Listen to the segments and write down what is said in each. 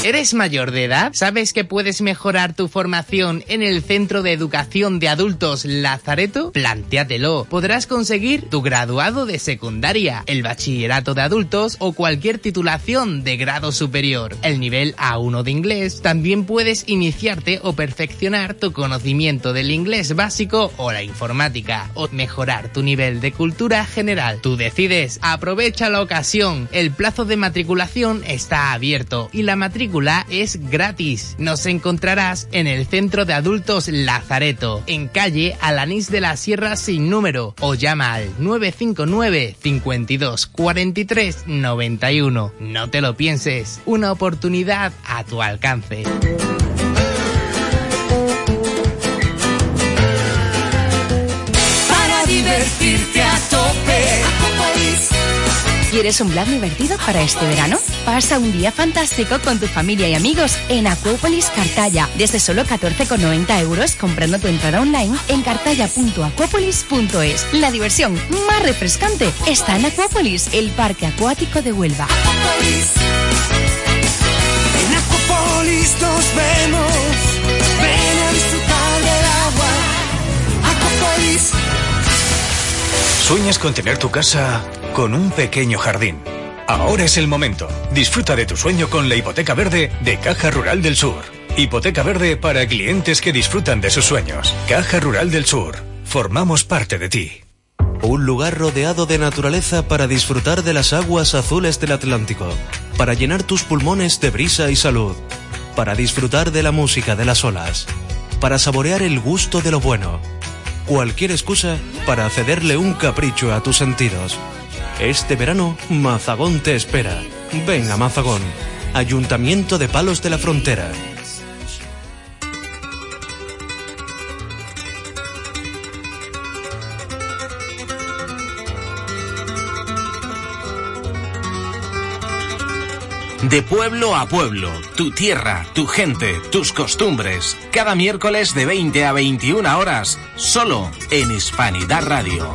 ¿Eres mayor de edad? ¿Sabes que puedes mejorar tu formación en el Centro de Educación de Adultos Lazareto? Plantéatelo. Podrás conseguir tu graduado de secundaria, el bachillerato de adultos o cualquier titulación de grado superior. El nivel A1 de inglés. También puedes iniciarte o perfeccionar tu conocimiento del inglés básico o la informática, o mejorar tu nivel de cultura general. Tú decides. Aprovecha la ocasión. El plazo de matriculación está abierto y la matrícula es gratis. Nos encontrarás en el Centro de Adultos Lazareto, en calle Alanís de la Sierra sin número, o llama al 959 52 43 91. No te lo pienses, una oportunidad a tu alcance. Para divertirte a tope. ¿Quieres un plan divertido para este verano? Pasa un día fantástico con tu familia y amigos en Acuópolis Cartaya, desde solo 14,90 euros comprando tu entrada online en cartaya.acuópolis.es. La diversión más refrescante está en Acuópolis, el parque acuático de Huelva. Acuópolis. En Acuópolis nos vemos. Ven a disfrutar del agua. Acuópolis. ¿Sueñas con tener tu casa con un pequeño jardín? Ahora es el momento. Disfruta de tu sueño con la hipoteca verde de Caja Rural del Sur. Hipoteca verde para clientes que disfrutan de sus sueños. Caja Rural del Sur. Formamos parte de ti. Un lugar rodeado de naturaleza para disfrutar de las aguas azules del Atlántico. Para llenar tus pulmones de brisa y salud. Para disfrutar de la música de las olas. Para saborear el gusto de lo bueno. Cualquier excusa para cederle un capricho a tus sentidos. Este verano, Mazagón te espera. Ven a Mazagón, Ayuntamiento de Palos de la Frontera. De pueblo a pueblo, tu tierra, tu gente, tus costumbres. Cada miércoles de 20 a 21 horas, solo en Hispanidad Radio.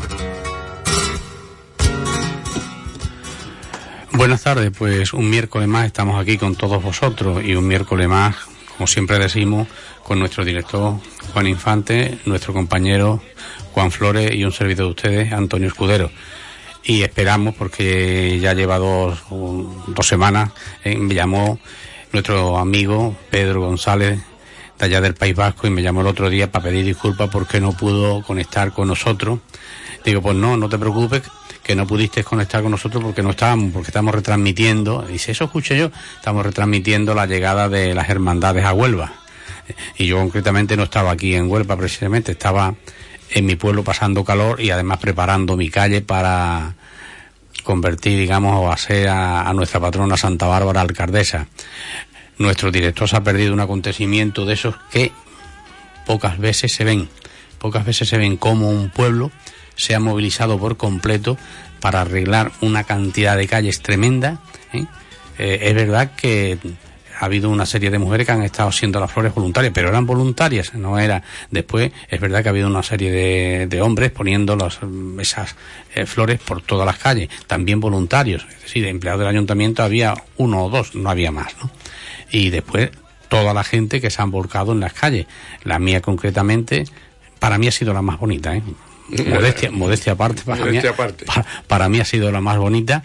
Buenas tardes, pues un miércoles más estamos aquí con todos vosotros y un miércoles más, como siempre decimos, con nuestro director Juan Infante, nuestro compañero Juan Flores y un servidor de ustedes, Antonio Escudero. Y esperamos, porque ya lleva dos semanas, me llamó nuestro amigo Pedro González de allá del País Vasco y me llamó el otro día para pedir disculpas porque no pudo conectar con nosotros. Digo, pues no te preocupes, que no pudiste conectar con nosotros porque estamos retransmitiendo, y si eso escuché yo, estamos retransmitiendo la llegada de las hermandades a Huelva. Y yo concretamente no estaba aquí en Huelva precisamente, estaba en mi pueblo pasando calor y además preparando mi calle para convertir, digamos, o hacer a nuestra patrona Santa Bárbara alcaldesa. Nuestro director se ha perdido un acontecimiento de esos que pocas veces se ven como un pueblo se ha movilizado por completo para arreglar una cantidad de calles tremenda. Es verdad que ha habido una serie de mujeres que han estado haciendo las flores voluntarias, pero eran voluntarias, no era. Después es verdad que ha habido una serie de hombres poniendo esas flores por todas las calles, también voluntarios, es decir, empleados del ayuntamiento había uno o dos, no había más, ¿no? Y después toda la gente que se han volcado en las calles. La mía concretamente, para mí ha sido la más bonita, modestia aparte, para mí ha sido la más bonita.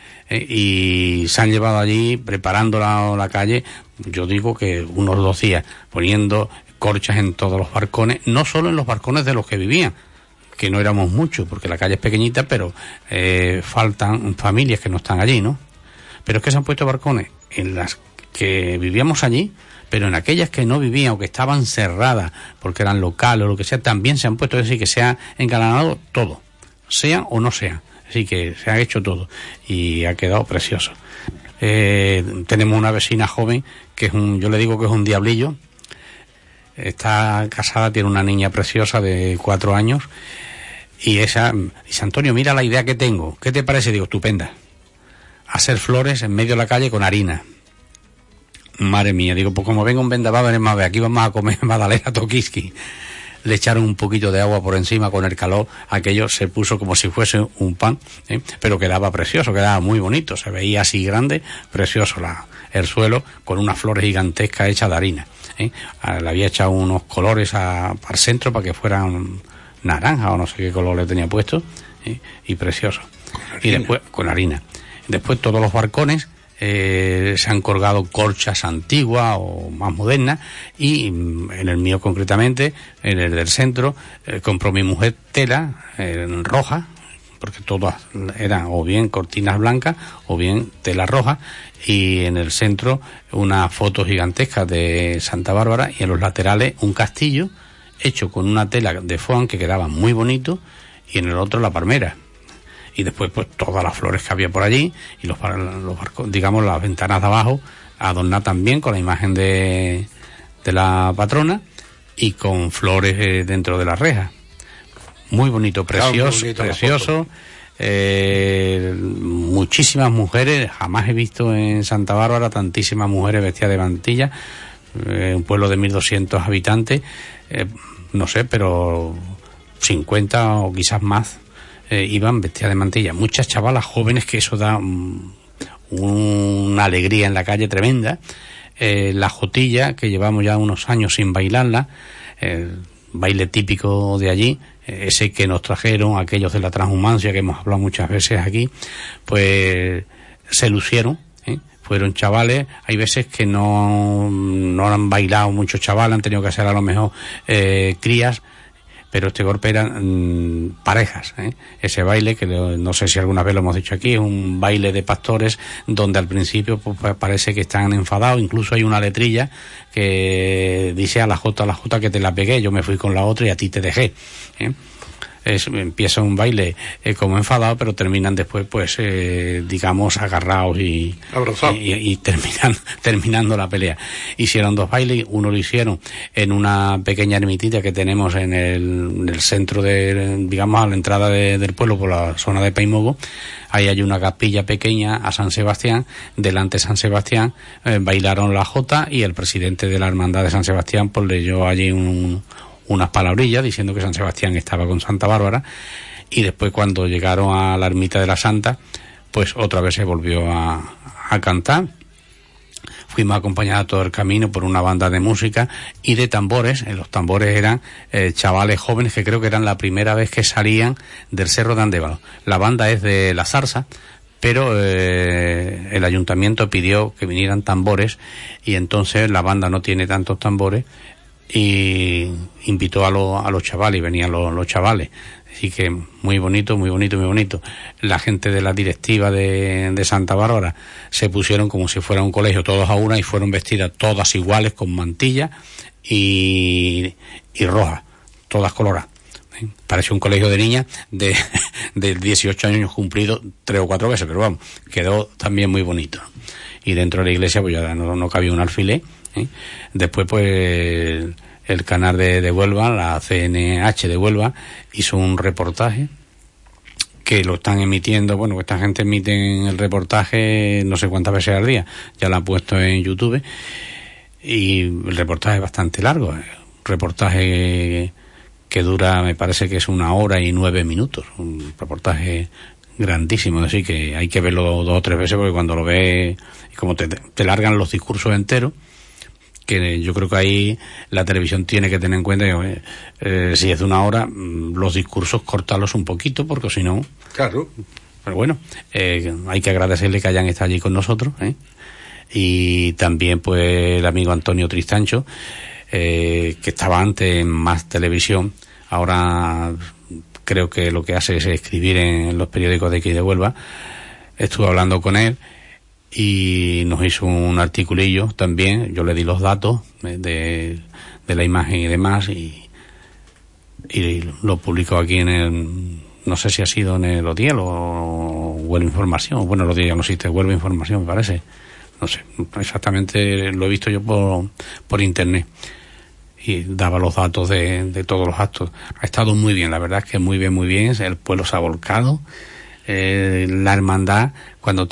Y se han llevado allí preparando la calle, yo digo que unos 2 días, poniendo corchas en todos los balcones, no solo en los balcones de los que vivían, que no éramos muchos, porque la calle es pequeñita, pero faltan familias que no están allí, ¿no? Pero es que se han puesto balcones en las que vivíamos allí, pero en aquellas que no vivían o que estaban cerradas, porque eran locales o lo que sea, también se han puesto, es decir, que se ha engalanado todo, sea o no sea. Así que se ha hecho todo y ha quedado precioso. Tenemos una vecina joven que yo le digo que es un diablillo. Está casada, tiene una niña preciosa de 4 años y esa dice: Antonio, mira la idea que tengo, ¿qué te parece? Digo, estupenda. Hacer flores en medio de la calle con harina. Madre mía, digo, pues como venga un vendaval, aquí vamos a comer magdalena tokiski. le echaron un poquito de agua por encima con el calor, aquello se puso como si fuese un pan, pero quedaba precioso, quedaba muy bonito, se veía así grande, precioso el suelo, con unas flores gigantescas hechas de harina. Le había echado unos colores al centro para que fueran naranja o no sé qué color le tenía puesto, y precioso. Y después, con harina. Después todos los balcones se han colgado colchas antiguas o más modernas, y en el mío concretamente, en el del centro, compró mi mujer tela roja, porque todas eran o bien cortinas blancas o bien tela roja, y en el centro una foto gigantesca de Santa Bárbara, y en los laterales un castillo hecho con una tela de foam que quedaba muy bonito, y en el otro la palmera. Y después pues todas las flores que había por allí, y los barcos, digamos, las ventanas de abajo adornadas también con la imagen de la patrona y con flores dentro de las rejas. Muy bonito, precioso, precioso. Muchísimas mujeres, jamás he visto en Santa Bárbara tantísimas mujeres vestidas de mantilla, un pueblo de 1.200 habitantes, no sé, pero 50 o quizás más iban vestidas de mantilla. Muchas chavalas jóvenes, que eso da una alegría en la calle tremenda. La jotilla, que llevamos ya unos años sin bailarla, baile típico de allí, ese que nos trajeron aquellos de la transhumancia que hemos hablado muchas veces aquí, pues se lucieron, fueron chavales. Hay veces que no han bailado muchos chavales, han tenido que hacer a lo mejor crías, pero este golpe eran parejas, ese baile, que no sé si alguna vez lo hemos dicho aquí, es un baile de pastores donde al principio pues parece que están enfadados. Incluso hay una letrilla que dice a la Jota que te la pegué, yo me fui con la otra y a ti te dejé. Empieza un baile como enfadado, pero terminan después pues digamos agarrados y abrazados, y terminando la pelea. Hicieron dos bailes, uno lo hicieron en una pequeña ermitita que tenemos en el centro digamos a la entrada del pueblo, por la zona de Paimogo. Ahí hay una capilla pequeña a San Sebastián, delante de San Sebastián bailaron la jota, y el presidente de la hermandad de San Sebastián pues leyó allí unas palabrillas diciendo que San Sebastián estaba con Santa Bárbara. Y después, cuando llegaron a la ermita de la Santa, pues otra vez se volvió a cantar. Fuimos acompañados todo el camino por una banda de música y de tambores. Los tambores eran chavales jóvenes que creo que eran la primera vez que salían del Cerro de Andévalo. La banda es de La Zarza, pero el ayuntamiento pidió que vinieran tambores, y entonces la banda no tiene tantos tambores, y invitó a los chavales, y venían los chavales. Así que muy bonito, muy bonito, muy bonito. La gente de la directiva de Santa Bárbara se pusieron como si fuera un colegio, todos a una, y fueron vestidas todas iguales, con mantilla y rojas, todas coloradas. Parece un colegio de niñas de 18 años cumplidos 3 o 4 veces, pero vamos, quedó también muy bonito. Y dentro de la iglesia pues ya no cabía un alfiler. Después pues el canal de Huelva, la CNH de Huelva, hizo un reportaje que lo están emitiendo. Bueno, esta gente emite el reportaje no sé cuántas veces al día, ya lo han puesto en YouTube, y el reportaje es bastante largo, un reportaje que dura, me parece que es 1 hora y 9 minutos, un reportaje grandísimo, así que hay que verlo 2 o 3 veces, porque cuando lo ves, como te largan los discursos enteros, que yo creo que ahí la televisión tiene que tener en cuenta que si es de 1 hora, los discursos cortarlos un poquito, porque si no... Claro. Pero bueno, hay que agradecerle que hayan estado allí con nosotros, y también pues el amigo Antonio Tristancho, que estaba antes en Más Televisión, ahora creo que lo que hace es escribir en los periódicos de aquí de Huelva. Estuve hablando con él y nos hizo un articulillo también. Yo le di los datos de la imagen y demás, y lo publicó aquí en el, no sé si ha sido en el Odiel o Huelva Información. Bueno, el Odiel ya no existe, Huelva Información me parece, no sé exactamente, lo he visto yo por internet, y daba los datos de todos los actos. Ha estado muy bien, la verdad es que muy bien, el pueblo se ha volcado. La hermandad, cuando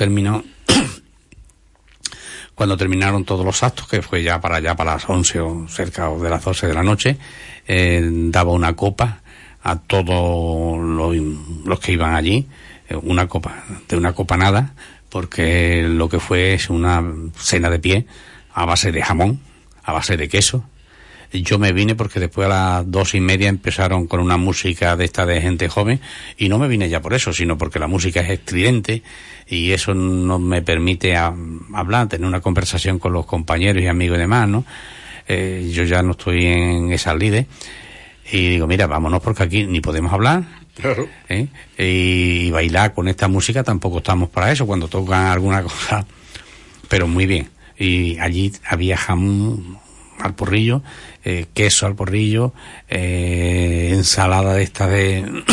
terminaron todos los actos, que fue ya para las 11 o cerca de las 12 de la noche, daba una copa a todos los que iban allí, una copa, de una copa nada, porque lo que fue es una cena de pie a base de jamón, a base de queso. Yo me vine porque después a las 2:30 empezaron con una música de esta de gente joven, y no me vine ya por eso, sino porque la música es estridente y eso no me permite hablar, tener una conversación con los compañeros y amigos y demás, ¿no? Yo ya no estoy en esas lides y digo, mira, vámonos porque aquí ni podemos hablar. Claro. Y bailar con esta música tampoco estamos para eso, cuando tocan alguna cosa, pero muy bien. Y allí había jamón al porrillo, queso al porrillo, ensalada de esta de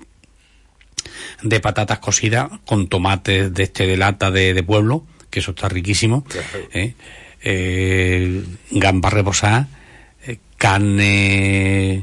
patatas cocidas con tomates de lata de pueblo, que eso está riquísimo. Claro. Gambas reposadas, carne,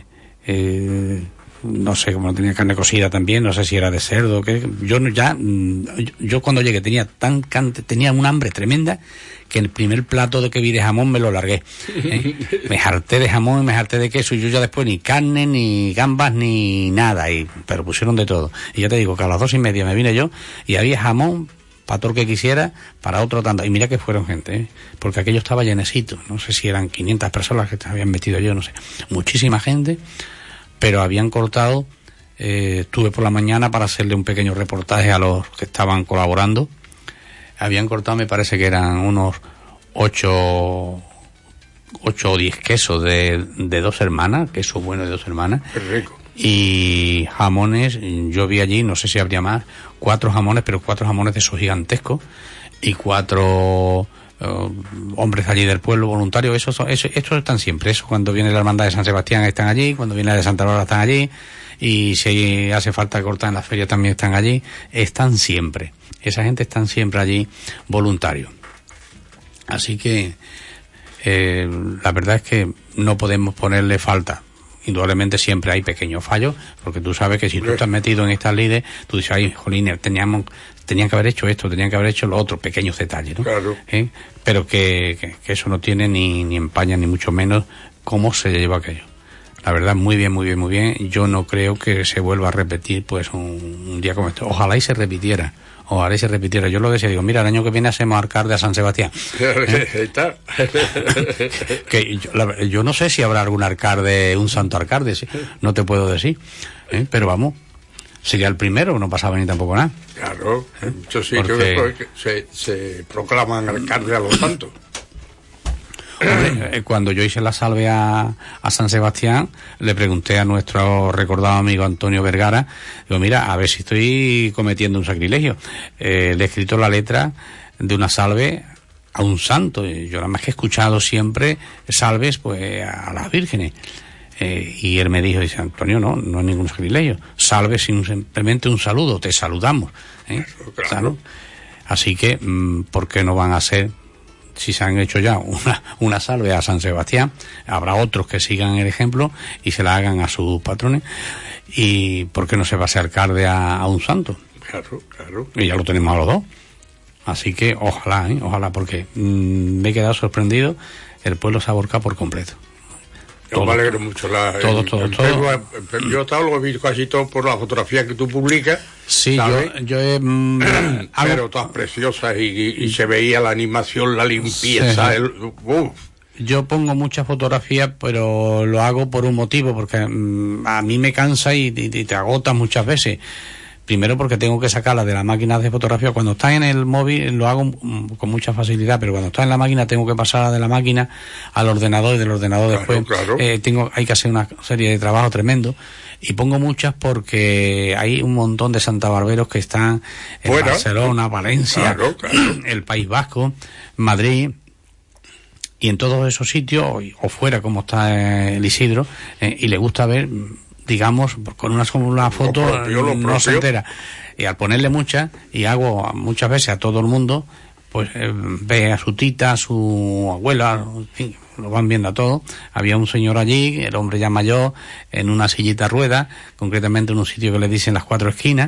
no sé cómo tenía, carne cocida también, no sé si era de cerdo, que yo cuando llegué tenía un hambre tremenda, que el primer plato de que vi de jamón me lo largué. Me harté de jamón y me harté de queso, y yo ya después ni carne, ni gambas, ni nada, pero pusieron de todo. Y ya te digo que a las 2:30 me vine yo y había jamón para todo el que quisiera, para otro tanto. Y mira que fueron gente, porque aquello estaba llenecito, no sé si eran 500 personas que se habían metido yo, no sé, muchísima gente, pero habían cortado, estuve por la mañana para hacerle un pequeño reportaje a los que estaban colaborando. Habían cortado, me parece que eran unos 8 o 10 quesos de 2 hermanas, queso bueno de 2 hermanas. Qué rico. Y jamones, yo vi allí, no sé si habría más, 4 jamones, pero 4 jamones de esos gigantescos, y 4 hombres allí del pueblo voluntarios. Estos están siempre, eso cuando viene la hermandad de San Sebastián están allí, cuando viene la de Santa Bárbara están allí, y si hace falta cortar en la feria también están allí, están siempre. Esa gente están siempre allí voluntarios. Así que la verdad es que no podemos ponerle falta. Indudablemente siempre hay pequeños fallos, porque tú sabes que si tú estás metido en estas lides, tú dices, ay, jolines, tenían que haber hecho esto, tenían que haber hecho lo otro, pequeños detalles, ¿no? Claro. Pero que eso no tiene ni empaña, ni mucho menos cómo se lleva aquello. La verdad, muy bien, muy bien, muy bien. Yo no creo que se vuelva a repetir, pues, un día como este. Ojalá y se repitiera. Yo lo decía, digo, mira, el año que viene hacemos alcalde a San Sebastián. Que yo no sé si habrá algún alcalde, un santo alcalde, ¿sí? No te puedo decir. Pero vamos, sería el primero, no pasaba ni tampoco nada. Claro, muchos sitios que se proclaman alcalde a los santos. Hombre, cuando yo hice la salve a San Sebastián, le pregunté a nuestro recordado amigo Antonio Vergara, digo, mira, a ver si estoy cometiendo un sacrilegio. Le he escrito la letra de una salve a un santo. Yo nada más que he escuchado siempre salves pues a las vírgenes. Y él me dijo, dice, Antonio, no es ningún sacrilegio. Salve simplemente un saludo, te saludamos. Claro. Así que, ¿por qué no van a ser? Si se han hecho ya una salve a San Sebastián, habrá otros que sigan el ejemplo y se la hagan a sus patrones. ¿Y por qué no se va a ser alcalde a un santo? Claro. Y ya lo tenemos a los dos. Así que ojalá, porque me he quedado sorprendido. El pueblo se ha volcado por completo. Yo me alegro mucho. Todo. Yo lo he visto casi todo por la fotografía que tú publicas. Sí, yo he... pero todas preciosas y se veía la animación, la limpieza, sí. Yo pongo muchas fotografías, pero lo hago por un motivo, porque a mí me cansa y te agotas muchas veces. Primero porque tengo que sacarla de la máquina de fotografía. Cuando está en el móvil lo hago con mucha facilidad, pero cuando está en la máquina tengo que pasarla de la máquina al ordenador y del ordenador después. Claro. Hay que hacer una serie de trabajo tremendo. Y pongo muchas porque hay un montón de santabarberos que están en Barcelona, Valencia, claro. el País Vasco, Madrid, y en todos esos sitios, o fuera como está el Isidro, y le gusta ver, digamos, con una foto no se entera. Y al ponerle muchas, y hago muchas veces a todo el mundo, pues ve a su tita, a su abuela, en fin, lo van viendo a todos. Había un señor allí, el hombre ya mayor, en una sillita rueda, concretamente en un sitio que le dicen las 4 esquinas,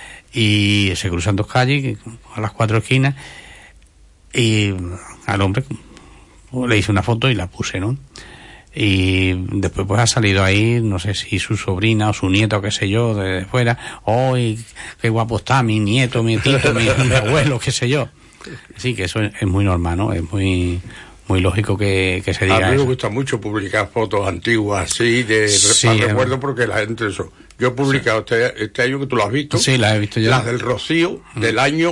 y se cruzan 2 calles a las 4 esquinas, y al hombre le hice una foto y la puse, ¿no? Y después pues ha salido ahí, no sé si su sobrina o su nieto, qué sé yo, de fuera. ¡Ay, qué guapo está mi nieto, mi tito, mi abuelo, qué sé yo! Sí, que eso es muy normal, ¿no? Es muy lógico que se diga eso. A mí me gusta mucho publicar fotos antiguas así, para recuerdo, porque la gente eso. Yo he publicado este año, que tú lo has visto. Sí, las he visto yo. Las del Rocío, del año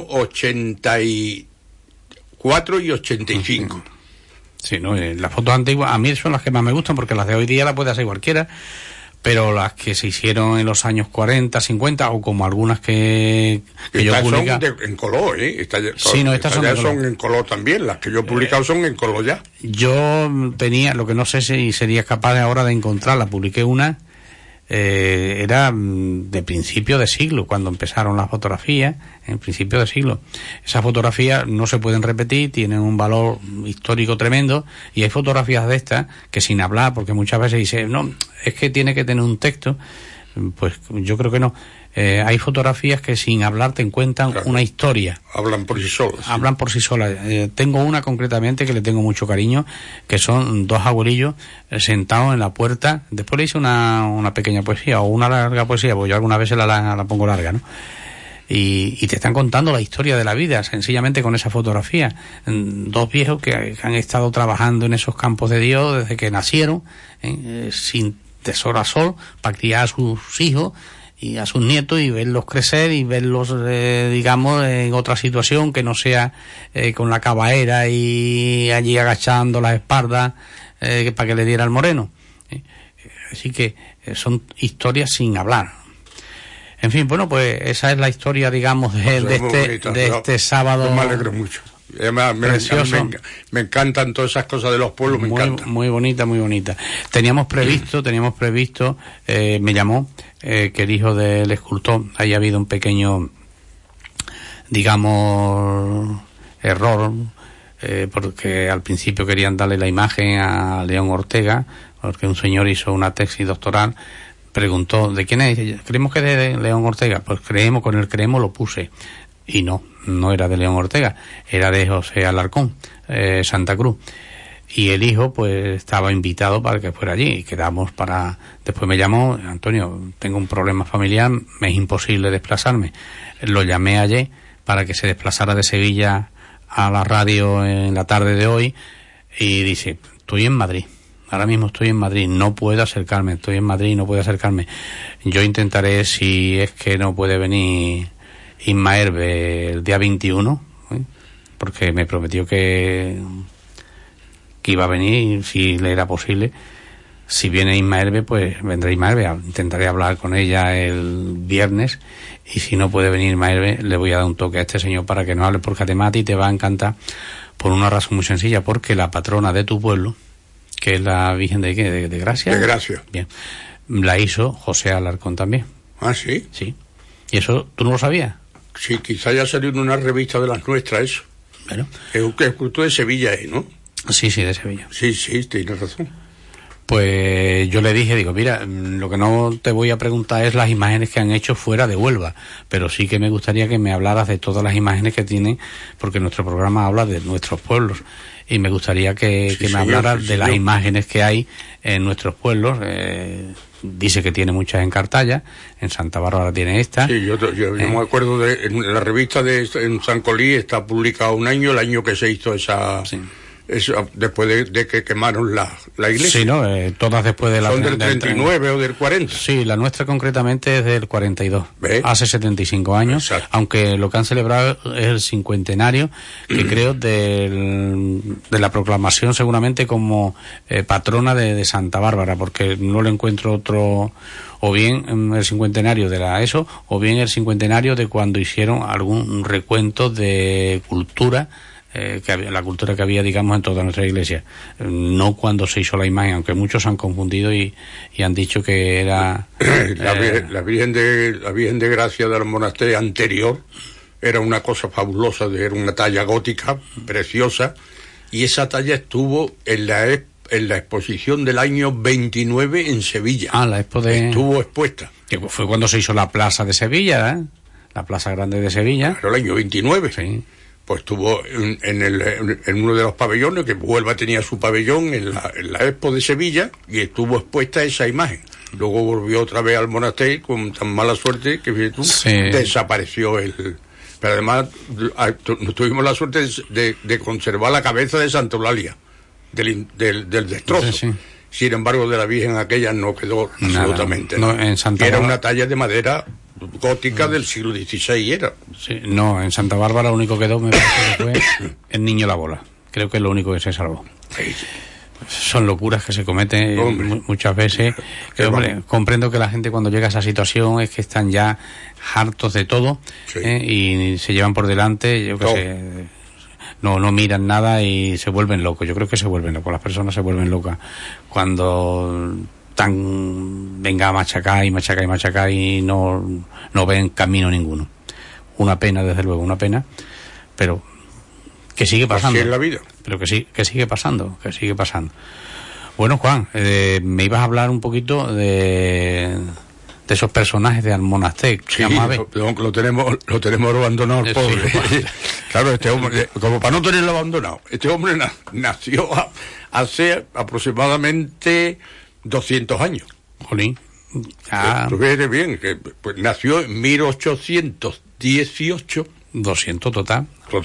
84 y 85. Sí, ¿no? Las fotos antiguas a mí son las que más me gustan, porque las de hoy día las puede hacer cualquiera, pero las que se hicieron en los años 40, 50, o como algunas que yo publico. Son en color, ¿eh? Estas son en color también. Las que yo he publicado son en color ya. Yo tenía, lo que no sé si sería capaz ahora de encontrarla, publiqué una, era de principio de siglo, cuando empezaron las fotografías, en principio de siglo. Esas fotografías no se pueden repetir, tienen un valor histórico tremendo, y hay fotografías de estas que sin hablar, porque muchas veces dicen, no, es que tiene que tener un texto, pues yo creo que no. Hay fotografías que sin hablar te cuentan una historia. Hablan por sí solas. Hablan por sí solas. Tengo una concretamente que le tengo mucho cariño, que son dos abuelillos sentados en la puerta. Después le hice una pequeña poesía o una larga poesía, porque yo algunas veces la pongo larga, ¿no? Y te están contando la historia de la vida, sencillamente con esa fotografía. Dos viejos que han estado trabajando en esos campos de Dios desde que nacieron, sin de sol a sol, para criar a sus hijos y a sus nietos, y verlos crecer y verlos, digamos, en otra situación que no sea con la cabaera y allí agachando las espaldas para que le diera el moreno. Así que son historias sin hablar. En fin, bueno, pues esa es la historia, digamos, este sábado. Me alegro mucho. Además, me encantan todas esas cosas de los pueblos, me encantan. Muy bonita, muy bonita. Teníamos previsto, me llamó, que el hijo del escultor, haya habido un pequeño, digamos, error, porque al principio querían darle la imagen a León Ortega, porque un señor hizo una tesis doctoral, preguntó, ¿de quién es? Creemos que es de León Ortega. Pues con el creemos lo puse. Y no era de León Ortega, era de José Alarcón, Santa Cruz. Y el hijo, pues, estaba invitado para que fuera allí, y quedamos después me llamó, Antonio, tengo un problema familiar, me es imposible desplazarme. Lo llamé ayer para que se desplazara de Sevilla a la radio en la tarde de hoy, y dice, estoy en Madrid. Ahora mismo estoy en Madrid, no puedo acercarme. Yo intentaré, si es que no puede venir Isma Herve el día 21, porque me prometió que iba a venir, si le era posible. Si viene Isma Herve, pues vendrá Isma Herve. Intentaré hablar con ella el viernes, y si no puede venir Isma Herve, le voy a dar un toque a este señor para que nos hable, porque además a ti te va a encantar por una razón muy sencilla, porque la patrona de tu pueblo, que es la Virgen de ¿qué? ¿De Gracia? De Gracia. Bien. La hizo José Alarcón también. ¿Ah, sí? Sí. ¿Y eso tú no lo sabías? Sí, quizá haya salido en una revista de las nuestras eso. Bueno. Es justo de Sevilla, ¿no? Sí, de Sevilla. Sí, tienes razón. Pues yo le dije, digo, mira, lo que no te voy a preguntar es las imágenes que han hecho fuera de Huelva, pero sí que me gustaría que me hablaras de todas las imágenes que tienen, porque nuestro programa habla de nuestros pueblos, y me gustaría que me hablaras de las imágenes que hay en nuestros pueblos. Dice que tiene muchas en Cartaya, en Santa Bárbara tiene esta. Sí, yo me acuerdo en la revista en San Colí está publicado el año que se hizo esa... Sí. Eso, después de que quemaron la iglesia. Sí, ¿no? Todas después de la... ¿Son del 39 o del 40? Sí, la nuestra concretamente es del 42. ¿Ve? Hace 75 años. Exacto. Aunque lo que han celebrado es el cincuentenario, que creo de la proclamación seguramente como patrona de Santa Bárbara, porque no le encuentro otro... O bien el cincuentenario de o bien el cincuentenario de cuando hicieron algún recuento de cultura, la cultura que había, digamos, en toda nuestra iglesia, no cuando se hizo la imagen, aunque muchos han confundido y han dicho que era la Virgen de Gracia del monasterio anterior era una cosa fabulosa, era una talla gótica preciosa, y esa talla estuvo en la exposición del año 29 en Sevilla. Estuvo expuesta, que fue cuando se hizo la plaza de Sevilla, la plaza grande de Sevilla. Pero el año 29. Sí. pues estuvo en uno de los pabellones, que Huelva tenía su pabellón en la Expo de Sevilla, y estuvo expuesta esa imagen. Luego volvió otra vez al monasterio con tan mala suerte que desapareció pero además tuvimos la suerte de conservar la cabeza de Santa Eulalia del destrozo. Sí. Sin embargo, de la Virgen aquella no quedó absolutamente nada. En Santa Era una talla de madera gótica del siglo XVI, era. Sí, no, en Santa Bárbara lo único que quedó, me parece que fue el niño la bola. Creo que es lo único que se salvó. Sí. Son locuras que se cometen muchas veces. Hombre, comprendo que la gente cuando llega a esa situación es que están ya hartos de todo, y se llevan por delante, yo qué sé, no miran nada y se vuelven locos. Yo creo que se vuelven locos, las personas se vuelven locas cuando venga a machacar y no ven camino ninguno. Una pena, desde luego, una pena, pero que sigue pasando. Así es la vida. Pero que sigue pasando. Bueno, Juan, me ibas a hablar un poquito de esos personajes de Almonacté. Sí, lo tenemos abandonado, el pobre. Sí, claro, este hombre, como para no tenerlo abandonado, este hombre nació hace aproximadamente 200 años. Jolín. Tú ves bien, que pues, nació en 1818. 200 total,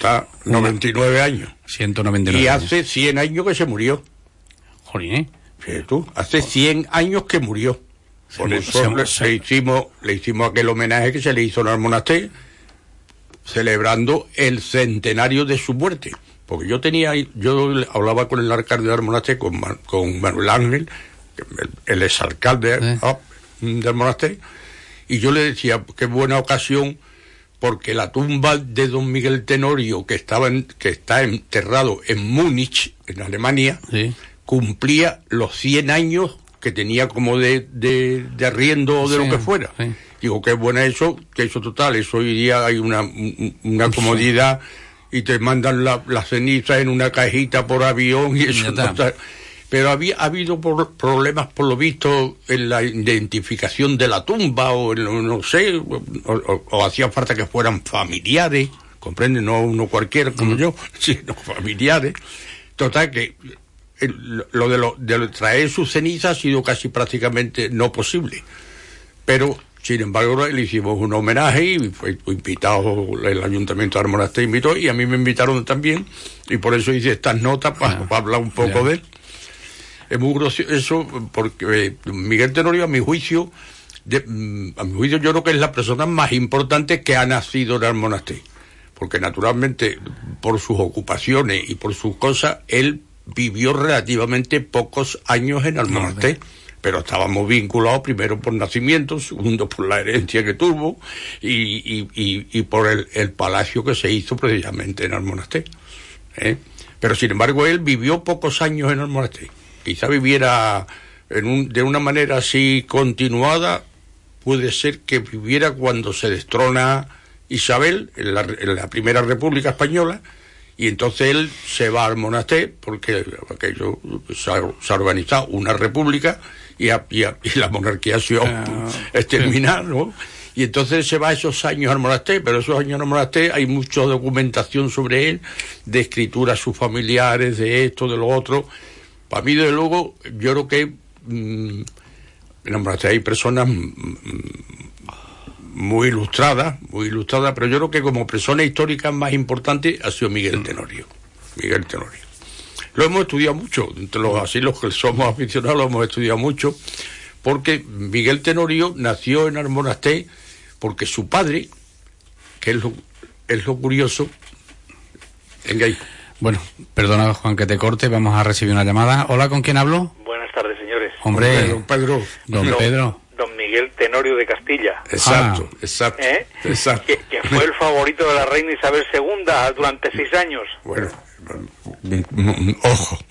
99 años. 199 y años. hace 100 años que se murió. Jolín, Fíjate tú, hace 100 años que murió. Por eso le hicimos aquel homenaje que se le hizo en Almonacté, celebrando el centenario de su muerte. Porque yo hablaba con el alcalde de Almonacté, con Manuel Ángel, el exalcalde de Almonacté, y yo le decía, qué buena ocasión, porque la tumba de don Miguel Tenorio, que está enterrado en Múnich, en Alemania, cumplía los 100 años que tenía como de arriendo o de lo que fuera. Sí. Digo, qué buena eso total, eso hoy día hay una comodidad, y te mandan las cenizas en una cajita por avión y eso. Pero ha habido problemas, por lo visto, en la identificación de la tumba, o no sé, o hacía falta que fueran familiares, ¿comprende? No uno cualquiera como yo, sino familiares. Total, que lo de traer sus cenizas ha sido casi prácticamente no posible. Pero, sin embargo, le hicimos un homenaje y fue invitado, el Ayuntamiento de Almonacté invitó, y a mí me invitaron también, y por eso hice estas notas para hablar un poco de él. Es muy gracioso eso, porque Miguel Tenorio, a mi juicio, yo creo que es la persona más importante que ha nacido en Almonacté. Porque naturalmente, por sus ocupaciones y por sus cosas, él vivió relativamente pocos años en Almonacté. Pero estábamos vinculados primero por nacimiento, segundo por la herencia que tuvo, y por el palacio que se hizo precisamente en Almonacté. Pero sin embargo, él vivió pocos años en Almonacté. Quizá viviera de una manera así continuada, puede ser que viviera cuando se destrona Isabel en la Primera República Española, y entonces él se va al Almonacté, porque aquello se ha organizado una república, y la monarquía se ha exterminado, ¿no? Y entonces se va esos años al Almonacté, pero esos años al Almonacté hay mucha documentación sobre él, de escrituras sus familiares, de esto, de lo otro. Para mí, desde luego, yo creo que en Almonacté hay personas muy ilustradas, pero yo creo que como persona histórica más importante ha sido Miguel Tenorio. Lo hemos estudiado mucho, los que somos aficionados lo hemos estudiado mucho, porque Miguel Tenorio nació en Almonacté porque su padre, que es lo curioso, venga ahí. Bueno, perdona, Juan, que te corte, vamos a recibir una llamada. Hola, ¿con quién hablo? Buenas tardes, señores. Hombre, don Pedro. Don Miguel Tenorio de Castilla. Exacto. Que fue el favorito de la reina Isabel II durante 6 años. Bueno, ojo.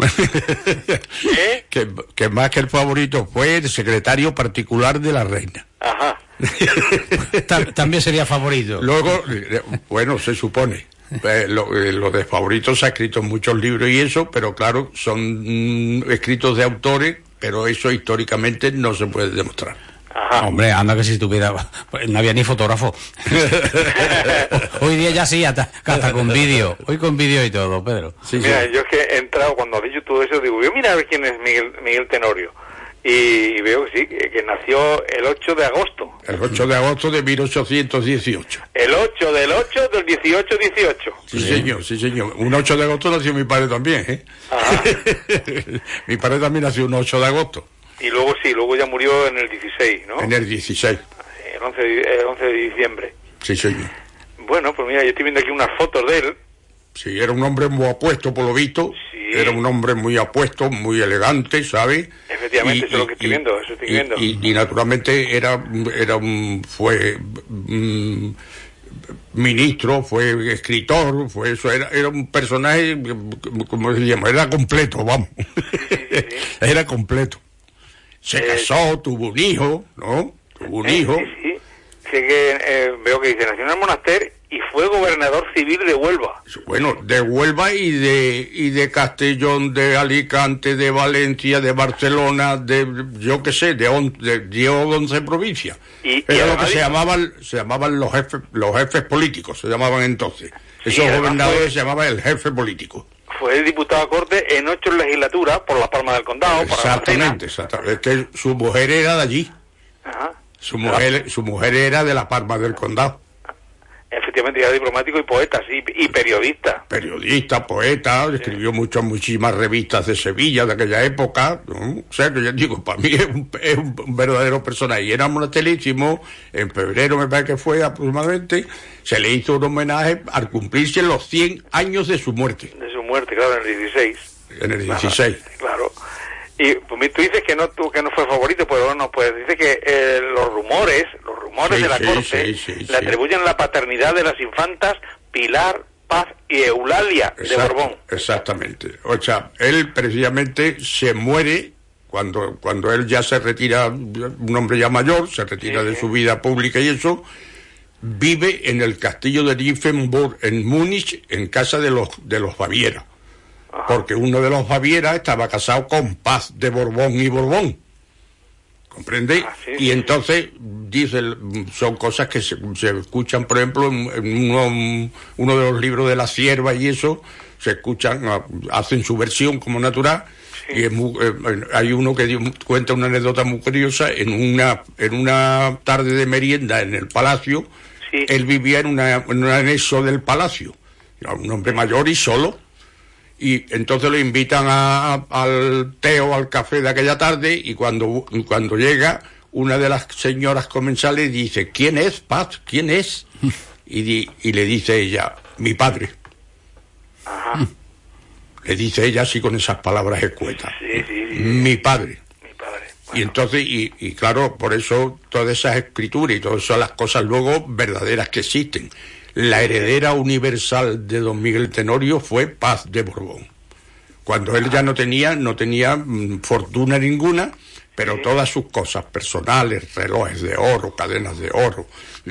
Que más que el favorito, fue el secretario particular de la reina. Ajá. También sería favorito. Luego, bueno, se supone. Lo de favoritos se ha escrito en muchos libros y eso, pero claro, son escritos de autores, pero eso históricamente no se puede demostrar. Ajá. Hombre, anda que si tuviera... Pues no había ni fotógrafo. Hoy día ya sí, hasta con vídeo. Hoy con vídeo y todo, Pedro. Sí, mira, yo es que he entrado, cuando has dicho todo eso, digo, yo mira a ver quién es Miguel Tenorio. Y veo que sí, que nació el 8 de agosto. El 8 de agosto de 1818. El 8 del 8 del 1818. Sí, señor, sí, señor. Un 8 de agosto nació mi padre también, ¿eh? Ajá. Mi padre también nació un 8 de agosto. Y luego sí, luego ya murió en el 16, ¿no? En el 16. El 11 de diciembre. Sí, señor. Bueno, pues mira, yo estoy viendo aquí unas fotos de él. Sí, era un hombre muy apuesto, por lo visto. Sí. Era un hombre muy apuesto, muy elegante, ¿sabes? Efectivamente, eso es lo que estoy viendo, eso estoy viendo. Y naturalmente fue ministro, fue escritor, fue eso, era un personaje, ¿cómo se llama? Era completo, vamos. Sí. Era completo. Se casó, tuvo un hijo, ¿no? Tuvo un hijo. Sí. Sé que veo que dice, nació en el Monaster y fue gobernador civil de Huelva. Bueno, de Huelva y de Castellón, de Alicante, de Valencia, de Barcelona, de yo qué sé, de 11 provincias. Era lo que se llamaban los jefes políticos, se llamaban entonces. Esos gobernadores se llamaban el jefe político. Fue diputado a corte en 8 legislaturas por la Palma del Condado. Exactamente. Es que su mujer era de allí. Ajá. Su mujer era de la Palma del Condado. Efectivamente, era diplomático y poeta, sí, y periodista. Periodista, poeta, escribió muchísimas revistas de Sevilla de aquella época, ¿no? O sea, que yo digo, para mí es un verdadero personaje. Y era monastelísimo, en febrero me parece que fue aproximadamente, se le hizo un homenaje al cumplirse los 100 años de su muerte. De su muerte, claro, en el 16. En el 16. Claro. Y pues, tú dices que no fue favorito, pero no, pues dice que los rumores de la corte le atribuyen la paternidad de las infantas Pilar, Paz y Eulalia de Borbón. Exactamente. O sea, él precisamente se muere cuando él ya se retira, un hombre ya mayor, se retira de su vida pública y eso, vive en el castillo de Nymphenburg en Múnich, en casa de los Baviera. Ajá. Porque uno de los Baviera estaba casado con Paz de Borbón y Borbón. ¿Comprende? Y entonces, dice, son cosas que se escuchan, por ejemplo, en uno de los libros de la Cierva y eso, se escuchan, hacen su versión como natural, y hay uno que cuenta una anécdota muy curiosa, en una tarde de merienda en el palacio, él vivía en un anexo del palacio, era un hombre mayor y solo, y entonces lo invitan al té o al café de aquella tarde, y cuando llega, una de las señoras comensales dice, ¿quién es, Paz? ¿Quién es? Y le dice ella, mi padre. Ajá. Le dice ella así con esas palabras escuetas. Mi padre. Mi padre. Bueno. Y entonces, y claro, por eso todas esas escrituras y todas esas las cosas luego verdaderas que existen. La heredera universal de don Miguel Tenorio fue Paz de Borbón. Cuando él ya no tenía fortuna ninguna, pero todas sus cosas personales, relojes de oro, cadenas de oro,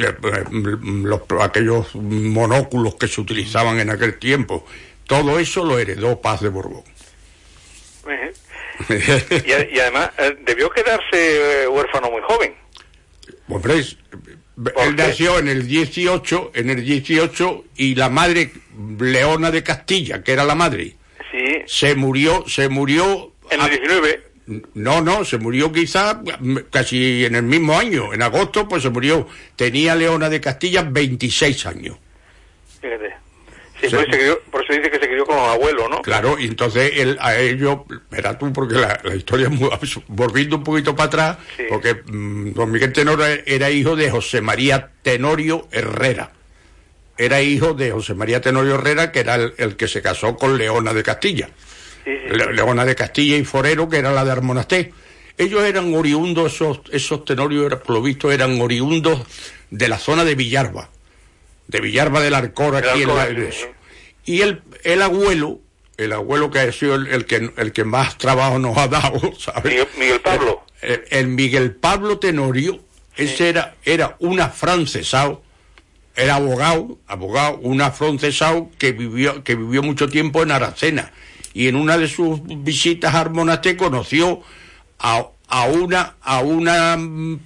aquellos monóculos que se utilizaban en aquel tiempo, todo eso lo heredó Paz de Borbón. Y además, debió quedarse huérfano muy joven. Hombre, él nació en el 18, y la madre Leona de Castilla, que era la madre, se murió en el 19. No, se murió quizá casi en el mismo año, en agosto, pues se murió. Tenía Leona de Castilla 26 años. Fíjate. Sí, por eso dice que se crió con los abuelos, ¿no? Claro, y entonces espera tú, porque la historia es muy, volviendo un poquito para atrás, porque don Miguel Tenorio era hijo de José María Tenorio Herrera. Era hijo de José María Tenorio Herrera, que era el que se casó con Leona de Castilla. Leona de Castilla y Forero, que era la de Almonacé. Ellos eran oriundos, esos Tenorios, por lo visto, eran oriundos de la zona de Villarba del Arcor, aquí en la iglesia. Y el abuelo que ha sido el que más trabajo nos ha dado, ¿sabes? Miguel Pablo. El Miguel Pablo Tenorio, ese era un afrancesado, era abogado, un afrancesado que vivió mucho tiempo en Aracena, y en una de sus visitas a Armonacé conoció a una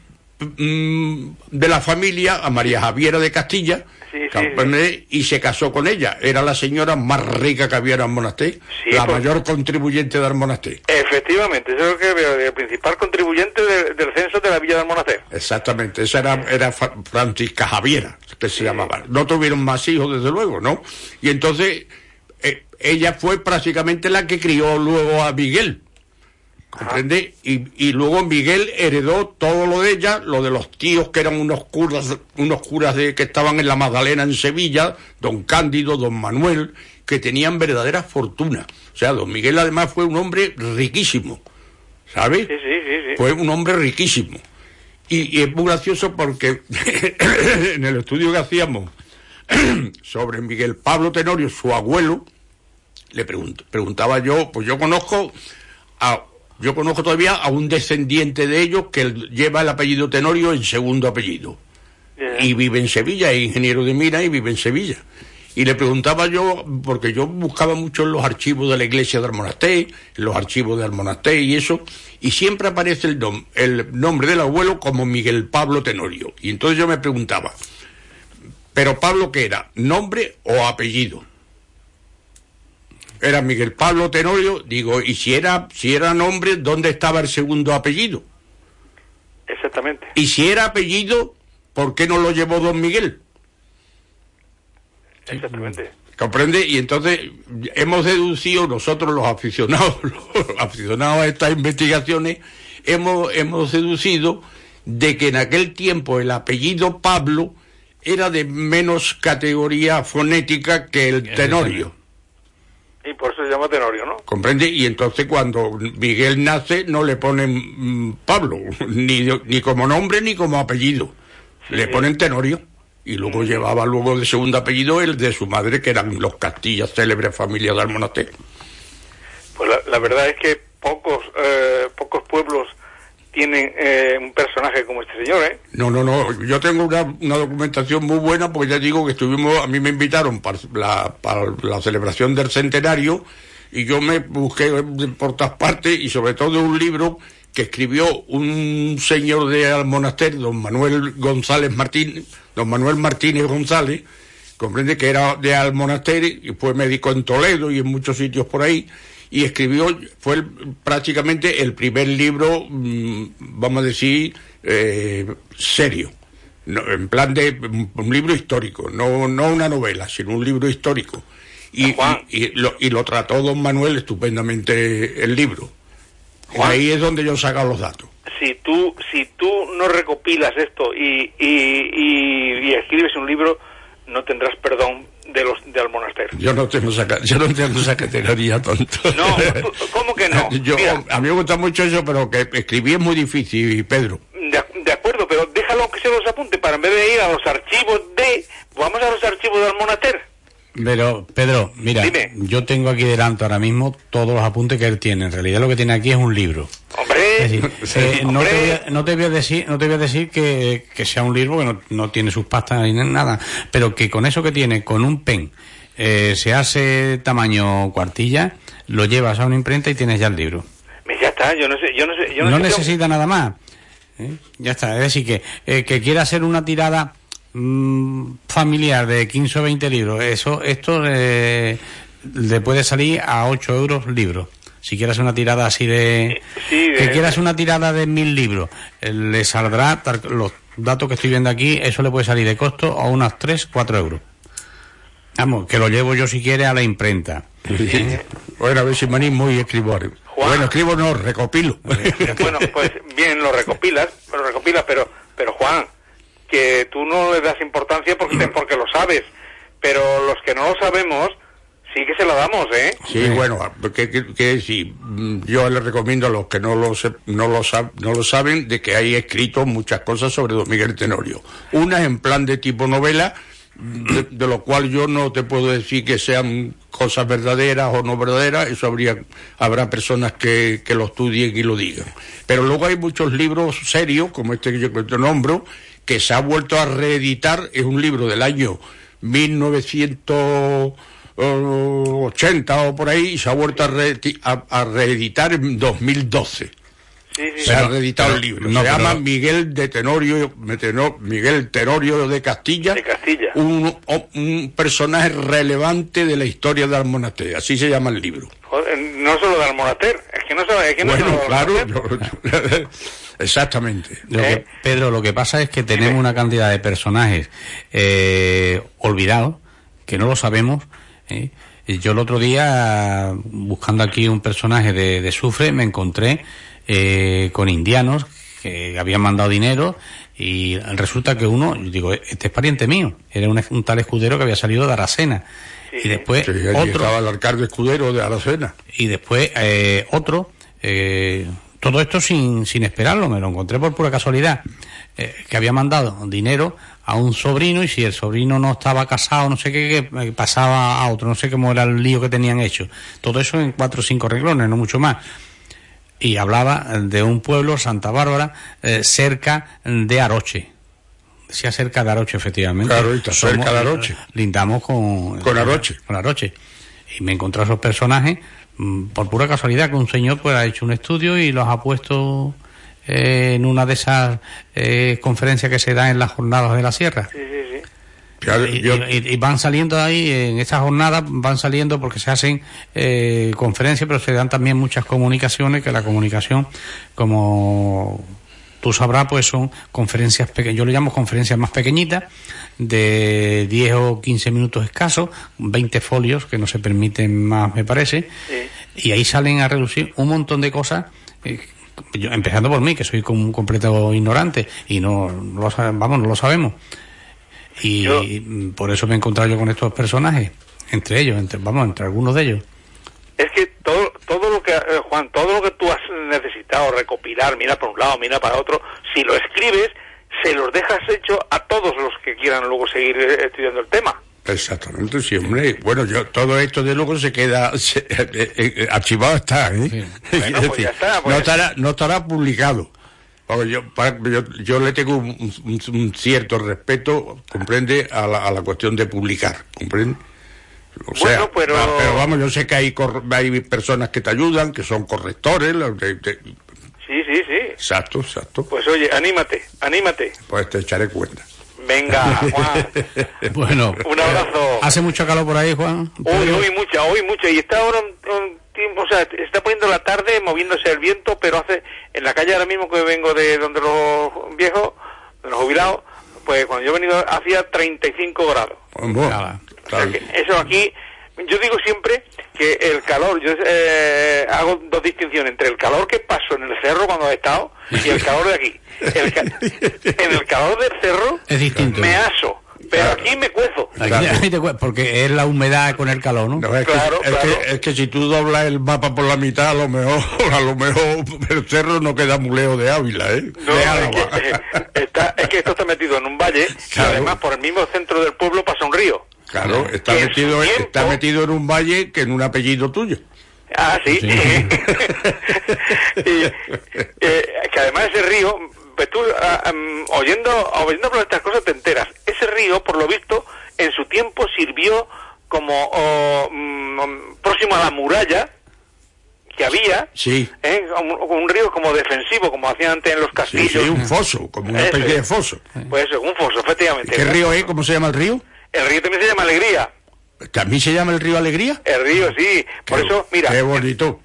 de la familia a María Javiera de Castilla, y se casó con ella. Era la señora más rica que había en Almonaster, mayor contribuyente de Almonaster. Efectivamente, eso es lo que veo, el principal contribuyente del censo de la villa de Almonaster. Exactamente, esa era Francisca Javiera, que se llamaba. No tuvieron más hijos, desde luego, ¿no? Y entonces ella fue prácticamente la que crió luego a Miguel, ¿comprende? Y luego Miguel heredó todo lo de ella, lo de los tíos que eran unos curas que estaban en la Magdalena en Sevilla, don Cándido, don Manuel, que tenían verdadera fortuna. O sea, don Miguel además fue un hombre riquísimo, ¿sabes? Sí. Fue un hombre riquísimo. Y es muy gracioso porque en el estudio que hacíamos sobre Miguel Pablo Tenorio, su abuelo, le preguntaba yo, pues yo conozco todavía a un descendiente de ellos que lleva el apellido Tenorio en segundo apellido. Y vive en Sevilla, es ingeniero de mina y vive en Sevilla. Y le preguntaba yo, porque yo buscaba mucho en los archivos de la iglesia de Almonaster, en los archivos de Almonaster y eso, y siempre aparece el nombre del abuelo como Miguel Pablo Tenorio. Y entonces yo me preguntaba, ¿pero Pablo qué era? ¿Nombre o apellido? Era Miguel Pablo Tenorio, digo, y si era nombre, ¿dónde estaba el segundo apellido? Exactamente. Y si era apellido, ¿por qué no lo llevó don Miguel? Exactamente. ¿Comprende? Y entonces hemos deducido nosotros los aficionados a estas investigaciones, hemos deducido de que en aquel tiempo el apellido Pablo era de menos categoría fonética que el Tenorio. Y por eso se llama Tenorio, ¿no? ¿Comprende? Y entonces cuando Miguel nace no le ponen Pablo, ni como nombre ni como apellido. Le ponen Tenorio. Y luego llevaba de segundo apellido el de su madre, que eran los Castillas, célebre familia de Almonaster. Pues la verdad es que pocos pueblos tienen un personaje como este señor, ¿eh? No, yo tengo una documentación muy buena, porque ya digo que a mí me invitaron para la celebración del centenario, y yo me busqué por todas partes, y sobre todo un libro que escribió un señor de Almonaster, don Manuel Martínez González, comprende, que era de Almonaster y fue médico en Toledo y en muchos sitios por ahí, y fue prácticamente el primer libro, vamos a decir, serio, en plan de un libro histórico, no una novela, sino un libro histórico, y lo trató don Manuel estupendamente el libro. Juan, ahí es donde yo saco los datos. Si tú no recopilas esto y escribes un libro, no tendrás perdón de Almonaster. Yo no tengo esa categoría, tonto. No, ¿cómo que no? A mí me gusta mucho eso, pero que escribir es muy difícil, Pedro. De acuerdo, pero déjalo que se los apunte, para en vez de ir a los archivos vamos a los archivos de Almonaster. Pero, Pedro, mira, dime. Yo tengo aquí delante ahora mismo todos los apuntes que él tiene. En realidad lo que tiene aquí es un libro. ¡Hombre! Es decir, no te voy a decir que sea un libro que no tiene sus pastas ni nada, pero que con eso que tiene, con un pen, se hace tamaño cuartilla, lo llevas a una imprenta y tienes ya el libro. Ya está, yo no necesita nada más. Ya está, es decir, que quiera hacer una tirada familiar de 15 o 20 libros, esto le puede salir a 8 euros libro. Si quieres una tirada así quieras una tirada de 1000 libros, le saldrá, los datos que estoy viendo aquí, eso le puede salir de costo a unos 3-4 euros. Vamos, que lo llevo yo si quiere a la imprenta. Bueno, a ver si me animo y escribo. Bueno, escribo no, recopilo. Bueno, pues bien, lo recopilas, pero Juan, que tú no le das importancia porque lo sabes, pero los que no lo sabemos sí que se lo damos, ¿eh? Sí, bueno, que sí, yo le recomiendo a los que no lo saben de que hay escrito muchas cosas sobre don Miguel Tenorio. Una en plan de tipo novela, de lo cual yo no te puedo decir que sean cosas verdaderas o no verdaderas, eso habrá personas que lo estudien y lo digan. Pero luego hay muchos libros serios, como este que yo te nombro, que se ha vuelto a reeditar. Es un libro del año 1980 o por ahí, y se ha vuelto a reeditar en 2012. Se ha reeditado el libro. Se llama Miguel Tenorio de Castilla. Un personaje relevante de la historia de Almonaster. Así se llama el libro. Joder, no solo de Almonaster, claro. Exactamente. Pedro, lo que pasa es que tenemos una cantidad de personajes olvidados, que no lo sabemos. Yo el otro día, buscando aquí un personaje de Sufre, me encontré con indianos que habían mandado dinero, y resulta que uno, yo digo, este es pariente mío, era un tal Escudero que había salido de Aracena. Y después otro, estaba el alcalde Escudero de Aracena. Y después otro, todo esto sin esperarlo, me lo encontré por pura casualidad, que había mandado dinero a un sobrino, y si el sobrino no estaba casado, no sé qué, pasaba a otro, no sé cómo era el lío que tenían hecho. Todo eso en 4 o 5 renglones, no mucho más. Y hablaba de un pueblo, Santa Bárbara, cerca de Aroche. Decía cerca de Aroche, efectivamente. Claro, está cerca de Aroche. Lindamos con Aroche. Con Aroche. Y me encontré a esos personajes por pura casualidad, que un señor pues ha hecho un estudio y los ha puesto en una de esas conferencias que se dan en las jornadas de la sierra. Y van saliendo ahí, en esas jornadas van saliendo, porque se hacen conferencias, pero se dan también muchas comunicaciones, que la comunicación, como tú sabrás, pues son conferencias pequeñas, yo le llamo conferencias más pequeñitas, de 10 o 15 minutos escasos, 20 folios, que no se permiten más, me parece, y ahí salen a reducir un montón de cosas, yo, empezando por mí, que soy como un completo ignorante, y no lo sabemos. Y por eso me he encontrado yo con estos personajes, entre ellos, entre algunos de ellos. Es que todo lo que, Juan, todo lo que tú has necesitado recopilar, mira para un lado, mira para otro, si lo escribes, se los dejas hecho a todos los que quieran luego seguir estudiando el tema. Exactamente, sí, hombre. Bueno, todo esto de luego se queda archivado, está, Sí. Bueno, pues ya está, pues. No estará publicado. Porque yo le tengo un cierto respeto, comprende, a la cuestión de publicar, comprende. O sea, pero vamos, yo sé que hay personas que te ayudan, que son correctores. Sí. Exacto. Pues oye, anímate. Pues te echaré cuenta. Venga, Juan. Bueno, un abrazo. ¿Hace mucho calor por ahí, Juan? Hoy mucho. Y está ahora un tiempo, o sea, está poniendo la tarde, moviéndose el viento, pero hace, en la calle ahora mismo que vengo de donde los viejos, de los jubilados, pues cuando yo he venido hacía 35 grados. Bueno, o sea, que eso aquí, yo digo siempre que el calor, yo hago dos distinciones entre el calor que paso en el cerro cuando he estado y el calor de aquí. En el calor del cerro es distinto, me aso, pero aquí me cuezo. Aquí porque es la humedad con el calor, ¿no? Es que si tú doblas el mapa por la mitad, a lo mejor el cerro no queda muy lejos de Ávila, ¿eh? No, es que esto está metido en un valle, claro. Y además por el mismo centro del pueblo pasa un río. Claro, está metido en un valle que en un apellido tuyo. Ah, sí. Que además ese río, pues tú oyendo por estas cosas te enteras. Ese río, por lo visto, en su tiempo sirvió como próximo a la muralla que había, un río como defensivo, como hacían antes en los castillos. Sí, un foso, como una especie de foso. Pues eso, un foso, efectivamente. ¿Qué río es? ¿Cómo se llama el río? El río también se llama Alegría. ¿También se llama el río Alegría? El río, sí. Por eso, mira. Qué bonito.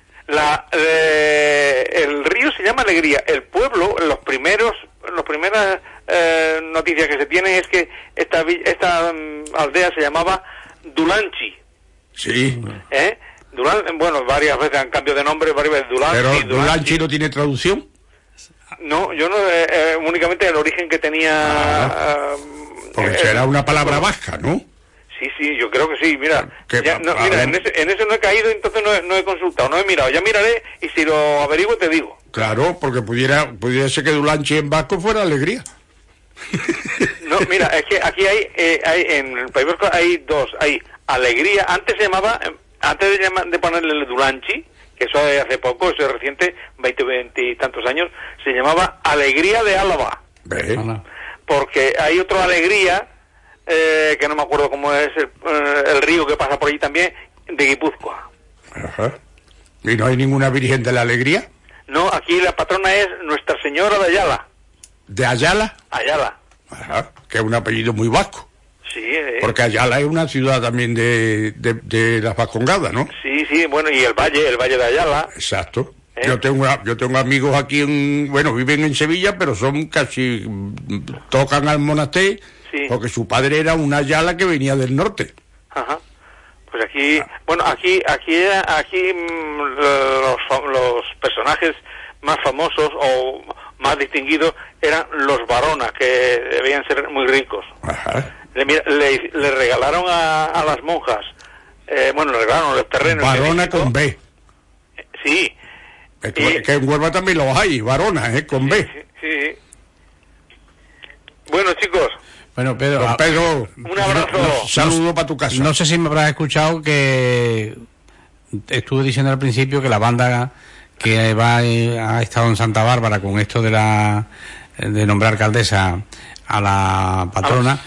El río se llama Alegría. El pueblo, las primeras noticias que se tienen es que esta aldea se llamaba Dulanchi. Sí. Bueno, varias veces han cambiado de nombre, varias veces Dulanchi. ¿Pero Dulanchi no tiene traducción? No, yo no, únicamente el origen que tenía... porque será una palabra vasca, ¿no? Sí, yo creo que sí, mira. En eso no he caído, entonces no he consultado, no he mirado. Ya miraré y si lo averiguo te digo. Claro, porque pudiera ser que Dulanchi en vasco fuera Alegría. No, mira, es que aquí hay en el País Vasco hay dos, hay Alegría, antes de ponerle el Dulanchi, que eso es hace poco, eso es reciente, 20 y tantos años, se llamaba Alegría de Álava. Porque hay otra Alegría, que no me acuerdo cómo es el río que pasa por allí también, de Guipúzcoa. Ajá. ¿Y no hay ninguna Virgen de la Alegría? No, aquí la patrona es Nuestra Señora de Ayala. ¿De Ayala? Ayala. Ajá, que es un apellido muy vasco. Sí. Porque Ayala es una ciudad también de las Vascongadas, ¿no? Sí, bueno, y el valle de Ayala. Exacto. Yo tengo amigos aquí, viven en Sevilla, pero son casi, tocan al monasterio, porque su padre era una Ayala que venía del norte. Ajá. Pues aquí los personajes más famosos o más distinguidos eran los Baronas, que debían ser muy ricos. Ajá. Le regalaron a las monjas, le regalaron los terrenos. Barona con B. Sí. Que en Huelva también los hay, Baronas, con B. Sí. Bueno, chicos. Bueno, Pedro, un abrazo. Saludo para tu casa. No sé si me habrás escuchado que estuve diciendo al principio que la banda que ha estado en Santa Bárbara con esto de nombrar alcaldesa a la patrona,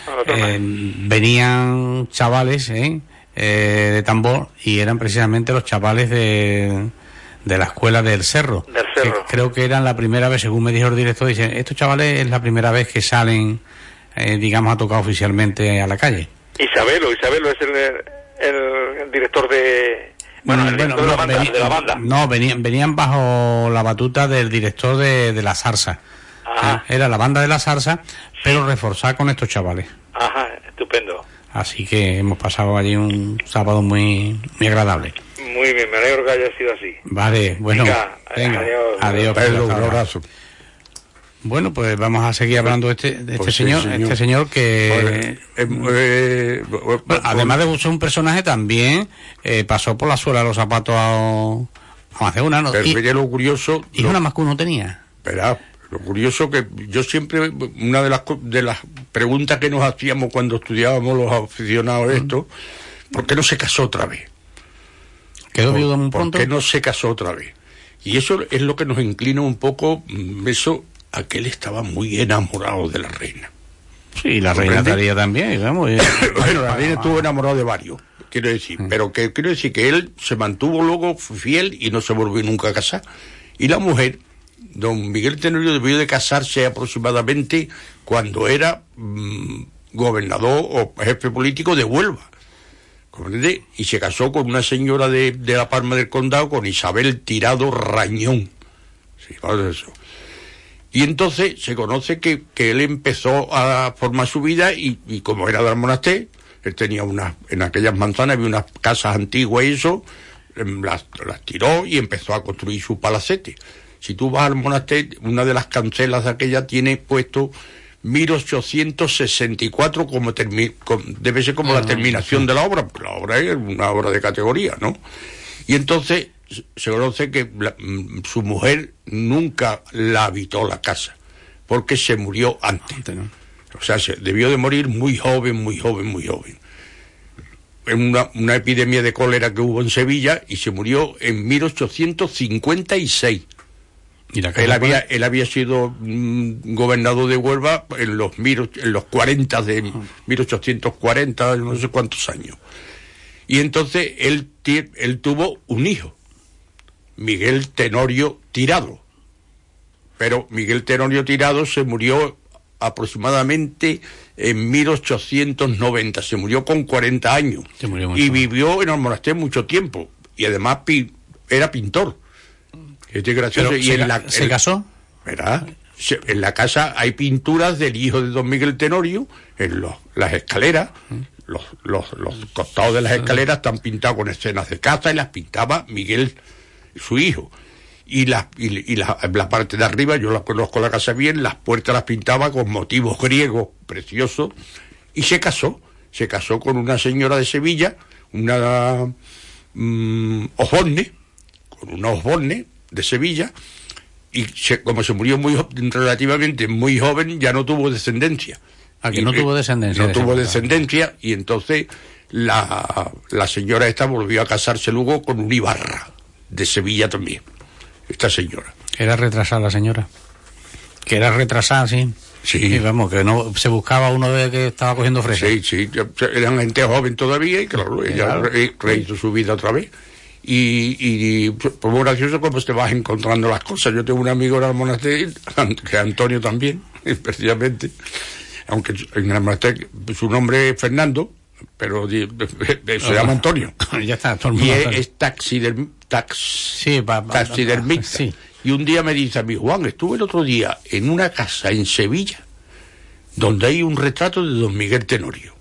venían chavales de tambor, y eran precisamente los chavales de la escuela del Cerro. Creo que eran la primera vez, según me dijo el director, dicen, estos chavales es la primera vez que salen, digamos, a tocar oficialmente a la calle. Isabelo es el director de... de la banda. No, venían bajo la batuta del director de la Zarza. Era la banda de la Zarza, pero reforzada con estos chavales. Ajá, estupendo. Así que hemos pasado allí un sábado muy, muy agradable. Muy bien, me alegro que haya sido así. Vale, bueno. Venga, adiós. Pedro, un abrazo. Bueno, pues vamos a seguir hablando de este señor que... además de ser un personaje, también pasó por la suela de los zapatos a más de una, ¿no? Pero lo curioso... Y una más que uno tenía. Verá, lo curioso que yo siempre, una de las preguntas que nos hacíamos cuando estudiábamos los aficionados a esto, ¿por qué no se casó otra vez? ¿Quedó viudo muy pronto? ¿Por qué no se casó otra vez? Y eso es lo que nos inclina un poco, a que él estaba muy enamorado de la reina. Sí, la reina estaría también, digamos. Bueno, la reina estuvo enamorado de varios, quiero decir, pero quiero decir que él se mantuvo luego fiel y no se volvió nunca a casar. Y la mujer, don Miguel Tenorio, debió de casarse aproximadamente cuando era gobernador o jefe político de Huelva. ¿Comprende? Y se casó con una señora de La Palma del Condado, con Isabel Tirado Rañón. Sí, eso. Y entonces se conoce que él empezó a formar su vida y como era del monasterio, él tenía en aquellas manzanas había unas casas antiguas y eso, las tiró y empezó a construir su palacete. Si tú vas al monasterio, una de las cancelas de aquella tiene puesto 1864 debe ser como la terminación de la obra, porque la obra es una obra de categoría, ¿no? Y entonces se conoce que su mujer nunca la habitó la casa, porque se murió antes, ¿no? O sea, se debió de morir muy joven. En una epidemia de cólera que hubo en Sevilla, y se murió en 1856. Él había sido gobernador de Huelva en los 40 de 1840, no sé cuántos años. Y entonces él tuvo un hijo, Miguel Tenorio Tirado. Pero Miguel Tenorio Tirado se murió aproximadamente en 1890, se murió con 40 años. Y vivió en el monasterio mucho tiempo. Y además era pintor. Es gracioso. Pero y ¿se casó? ¿Verdad? En la casa hay pinturas del hijo de don Miguel Tenorio, en las escaleras, los costados de las escaleras están pintados con escenas de caza, y las pintaba Miguel, su hijo. Y la parte de arriba, yo la conozco la casa bien, las puertas las pintaba con motivos griegos preciosos, y se casó con una señora de Sevilla, una Osborne, de Sevilla, y como se murió relativamente muy joven, ya no tuvo descendencia. No tuvo descendencia, y entonces la señora esta volvió a casarse luego con un Ibarra, de Sevilla también, esta señora. Era retrasada la señora. Que era retrasada, sí. Sí. Y vamos, que no se buscaba uno de que estaba cogiendo fresa. Sí, eran gente joven todavía, y claro, ella rehizo su vida otra vez. Y pues muy gracioso como te vas encontrando las cosas. Yo tengo un amigo en el monasterio, que es Antonio también, precisamente, aunque en el monasterio su nombre es Fernando, pero se llama Antonio. Ya está, todo el y mundo es taxidermista. Sí. Y un día me dice a mí, Juan, estuve el otro día en una casa en Sevilla donde hay un retrato de don Miguel Tenorio.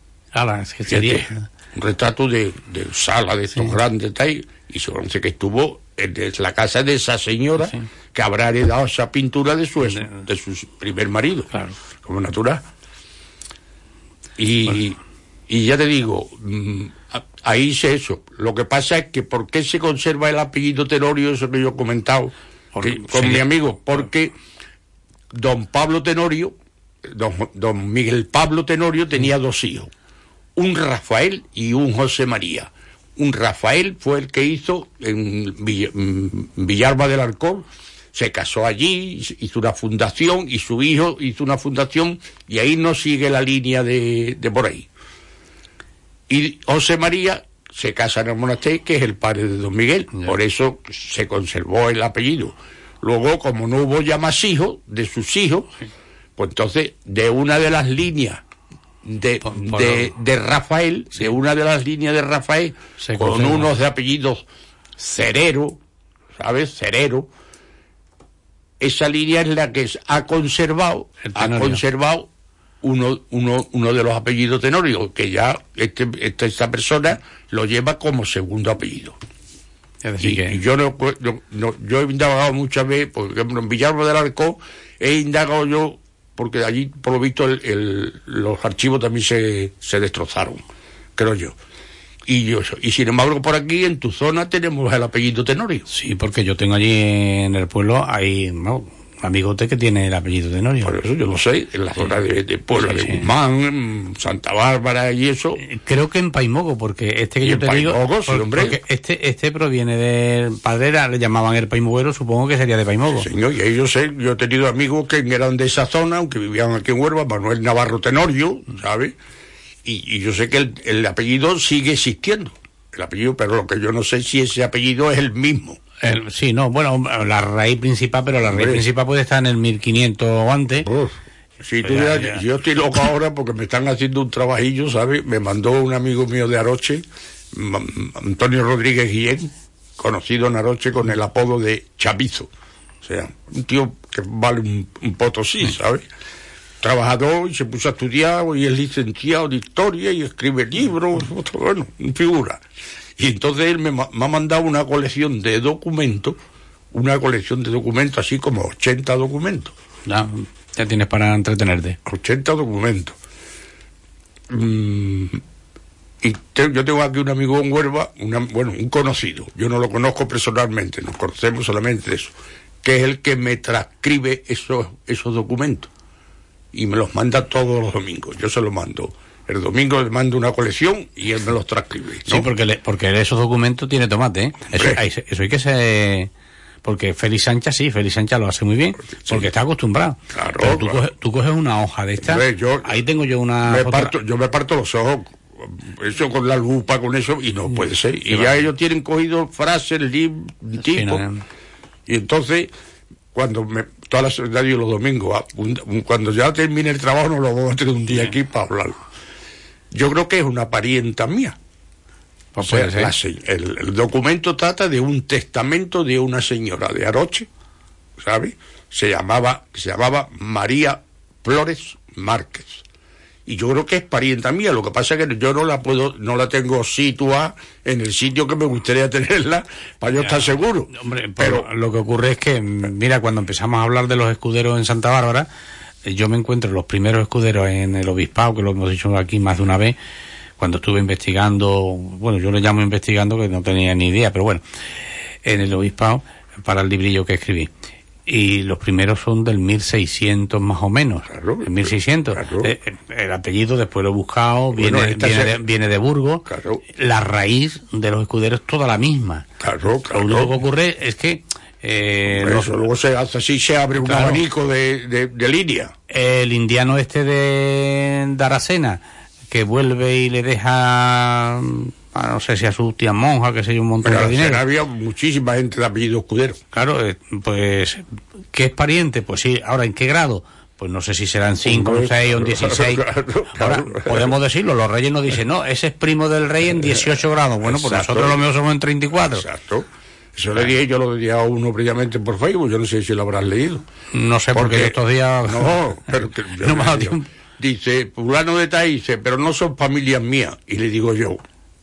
Un retrato de sala de estos grandes tal, y se conoce que estuvo en la casa de esa señora que habrá heredado esa pintura de su primer marido, como natural. Y ya te digo, ahí hice eso. Lo que pasa es que ¿por qué se conserva el apellido Tenorio? Eso que yo he comentado con mi amigo, porque don Pablo Tenorio, don Miguel Pablo Tenorio tenía dos hijos, un Rafael y un José María. Un Rafael fue el que hizo en Villalba del Alcor, se casó allí, hizo una fundación, y su hijo hizo una fundación, y ahí no sigue la línea de por ahí. Y José María se casa en el monasterio, que es el padre de don Miguel, por eso se conservó el apellido. Luego, como no hubo ya más hijos de sus hijos, pues entonces de una de las líneas de Rafael, de una de las líneas de Rafael, con unos de apellidos Cerero, ¿sabes? Cerero. Esa línea es la que ha conservado uno de los apellidos Tenorio, que ya esta persona lo lleva como segundo apellido. Y yo yo he indagado muchas veces, por ejemplo, en Villalba del Arco he indagado yo, porque allí, por lo visto, los archivos también se destrozaron, creo yo. Y sin embargo, por aquí, en tu zona, tenemos el apellido Tenorio. Sí, porque yo tengo allí en el pueblo, hay un amigote que tiene el apellido Tenorio. Por eso yo lo sé, en la zona de Puebla de Guzmán, en Santa Bárbara y eso. Creo que en Paimogo, porque este que yo te digo, porque este proviene de Padrera, le llamaban el paimoguero, supongo que sería de Paimogo. Sí, señor, y ahí yo sé, yo he tenido amigos que eran de esa zona, aunque vivían aquí en Huelva, Manuel Navarro Tenorio, ¿sabes? Y yo sé que el apellido sigue existiendo, el apellido, pero lo que yo no sé si ese apellido es el mismo. Sí, no, bueno, la raíz principal, pero la raíz principal puede estar en el 1500 o antes. Sí, yo estoy loco ahora porque me están haciendo un trabajillo, ¿sabes? Me mandó un amigo mío de Aroche, Antonio Rodríguez Guillén, conocido en Aroche con el apodo de Chavizo. O sea, un tío que vale un potosí, ¿sabes? Trabajador, y se puso a estudiar, y es licenciado de historia, y escribe libros, bueno, figura. Y entonces él me ha mandado una colección de documentos, así como 80 documentos. Ya tienes para entretenerte. 80 documentos. Yo tengo aquí un amigo en Huelva, un conocido, yo no lo conozco personalmente, nos conocemos solamente de eso, que es el que me transcribe esos documentos. Y me los manda todos los domingos, yo se los mando. El domingo le mando una colección y él me los transcribe, ¿no? Sí, porque esos documentos tiene tomate, ¿eh? Eso hay que ser... Porque Félix Sancha lo hace muy bien, porque está acostumbrado. Claro, pero tú coges una hoja de esta, ahí tengo yo una... Yo me parto los ojos, eso con la lupa, con eso, y no puede ser. Y ya ellos tienen cogido frases, tipos, y entonces, todas las radios los domingos, cuando ya termine el trabajo, nos lo vamos a tener un día aquí para hablar. Yo creo que es una parienta mía. O sea, el documento trata de un testamento de una señora de Aroche, ¿sabes? Se llamaba María Flores Márquez. Y yo creo que es parienta mía. Lo que pasa es que yo no la tengo situada en el sitio que me gustaría tenerla para yo estar seguro. Hombre, pero lo que ocurre es que, mira, cuando empezamos a hablar de los escuderos en Santa Bárbara, yo me encuentro los primeros escuderos en el obispado, que lo hemos dicho aquí más de una vez, cuando estuve investigando, bueno, yo le llamo investigando, que no tenía ni idea, pero bueno, en el obispado, para el librillo que escribí. Y los primeros son del 1600 más o menos. Claro, el 1600. Claro. El apellido después lo he buscado, viene de Burgos. Claro. La raíz de los escuderos es toda la misma. Claro. Lo único que ocurre es que luego se hace así, se abre un abanico de línea. El indiano de Aracena, que vuelve y le deja no sé si a sus tías monjas, que sé yo, un montón de dinero. Había muchísima gente de apellido Escudero. Claro, pues, ¿qué es pariente? Pues sí, ahora, ¿en qué grado? Pues no sé si serán 5, un 6 o un 16. Claro. Ahora, podemos decirlo, los reyes nos dicen, no, ese es primo del rey en 18 grados. Bueno, pues nosotros lo mismo somos en 34. Exacto. Eso le dije, yo lo dije a uno previamente por Facebook, yo no sé si lo habrás leído. No sé, porque estos días... No, pero que no me ha dado tiempo. Dice, fulano de tal, dice, pero no son familias mías. Y le digo yo,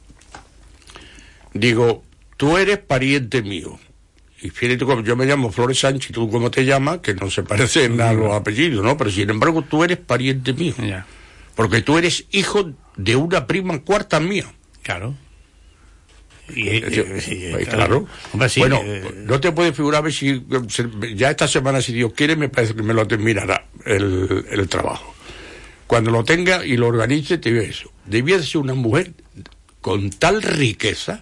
tú eres pariente mío. Y fíjate, yo me llamo Flores Sánchez, ¿tú cómo te llamas? Que no se parecen a los apellidos, ¿no? Pero sin embargo, tú eres pariente mío. Ya. Porque tú eres hijo de una prima cuarta mía. Claro. Claro. Hombre, sí, bueno, no te puedes figurar a ver si ya esta semana, si Dios quiere, me parece que me lo terminará el trabajo. Cuando lo tenga y lo organice, te digo eso. Debía de ser una mujer con tal riqueza,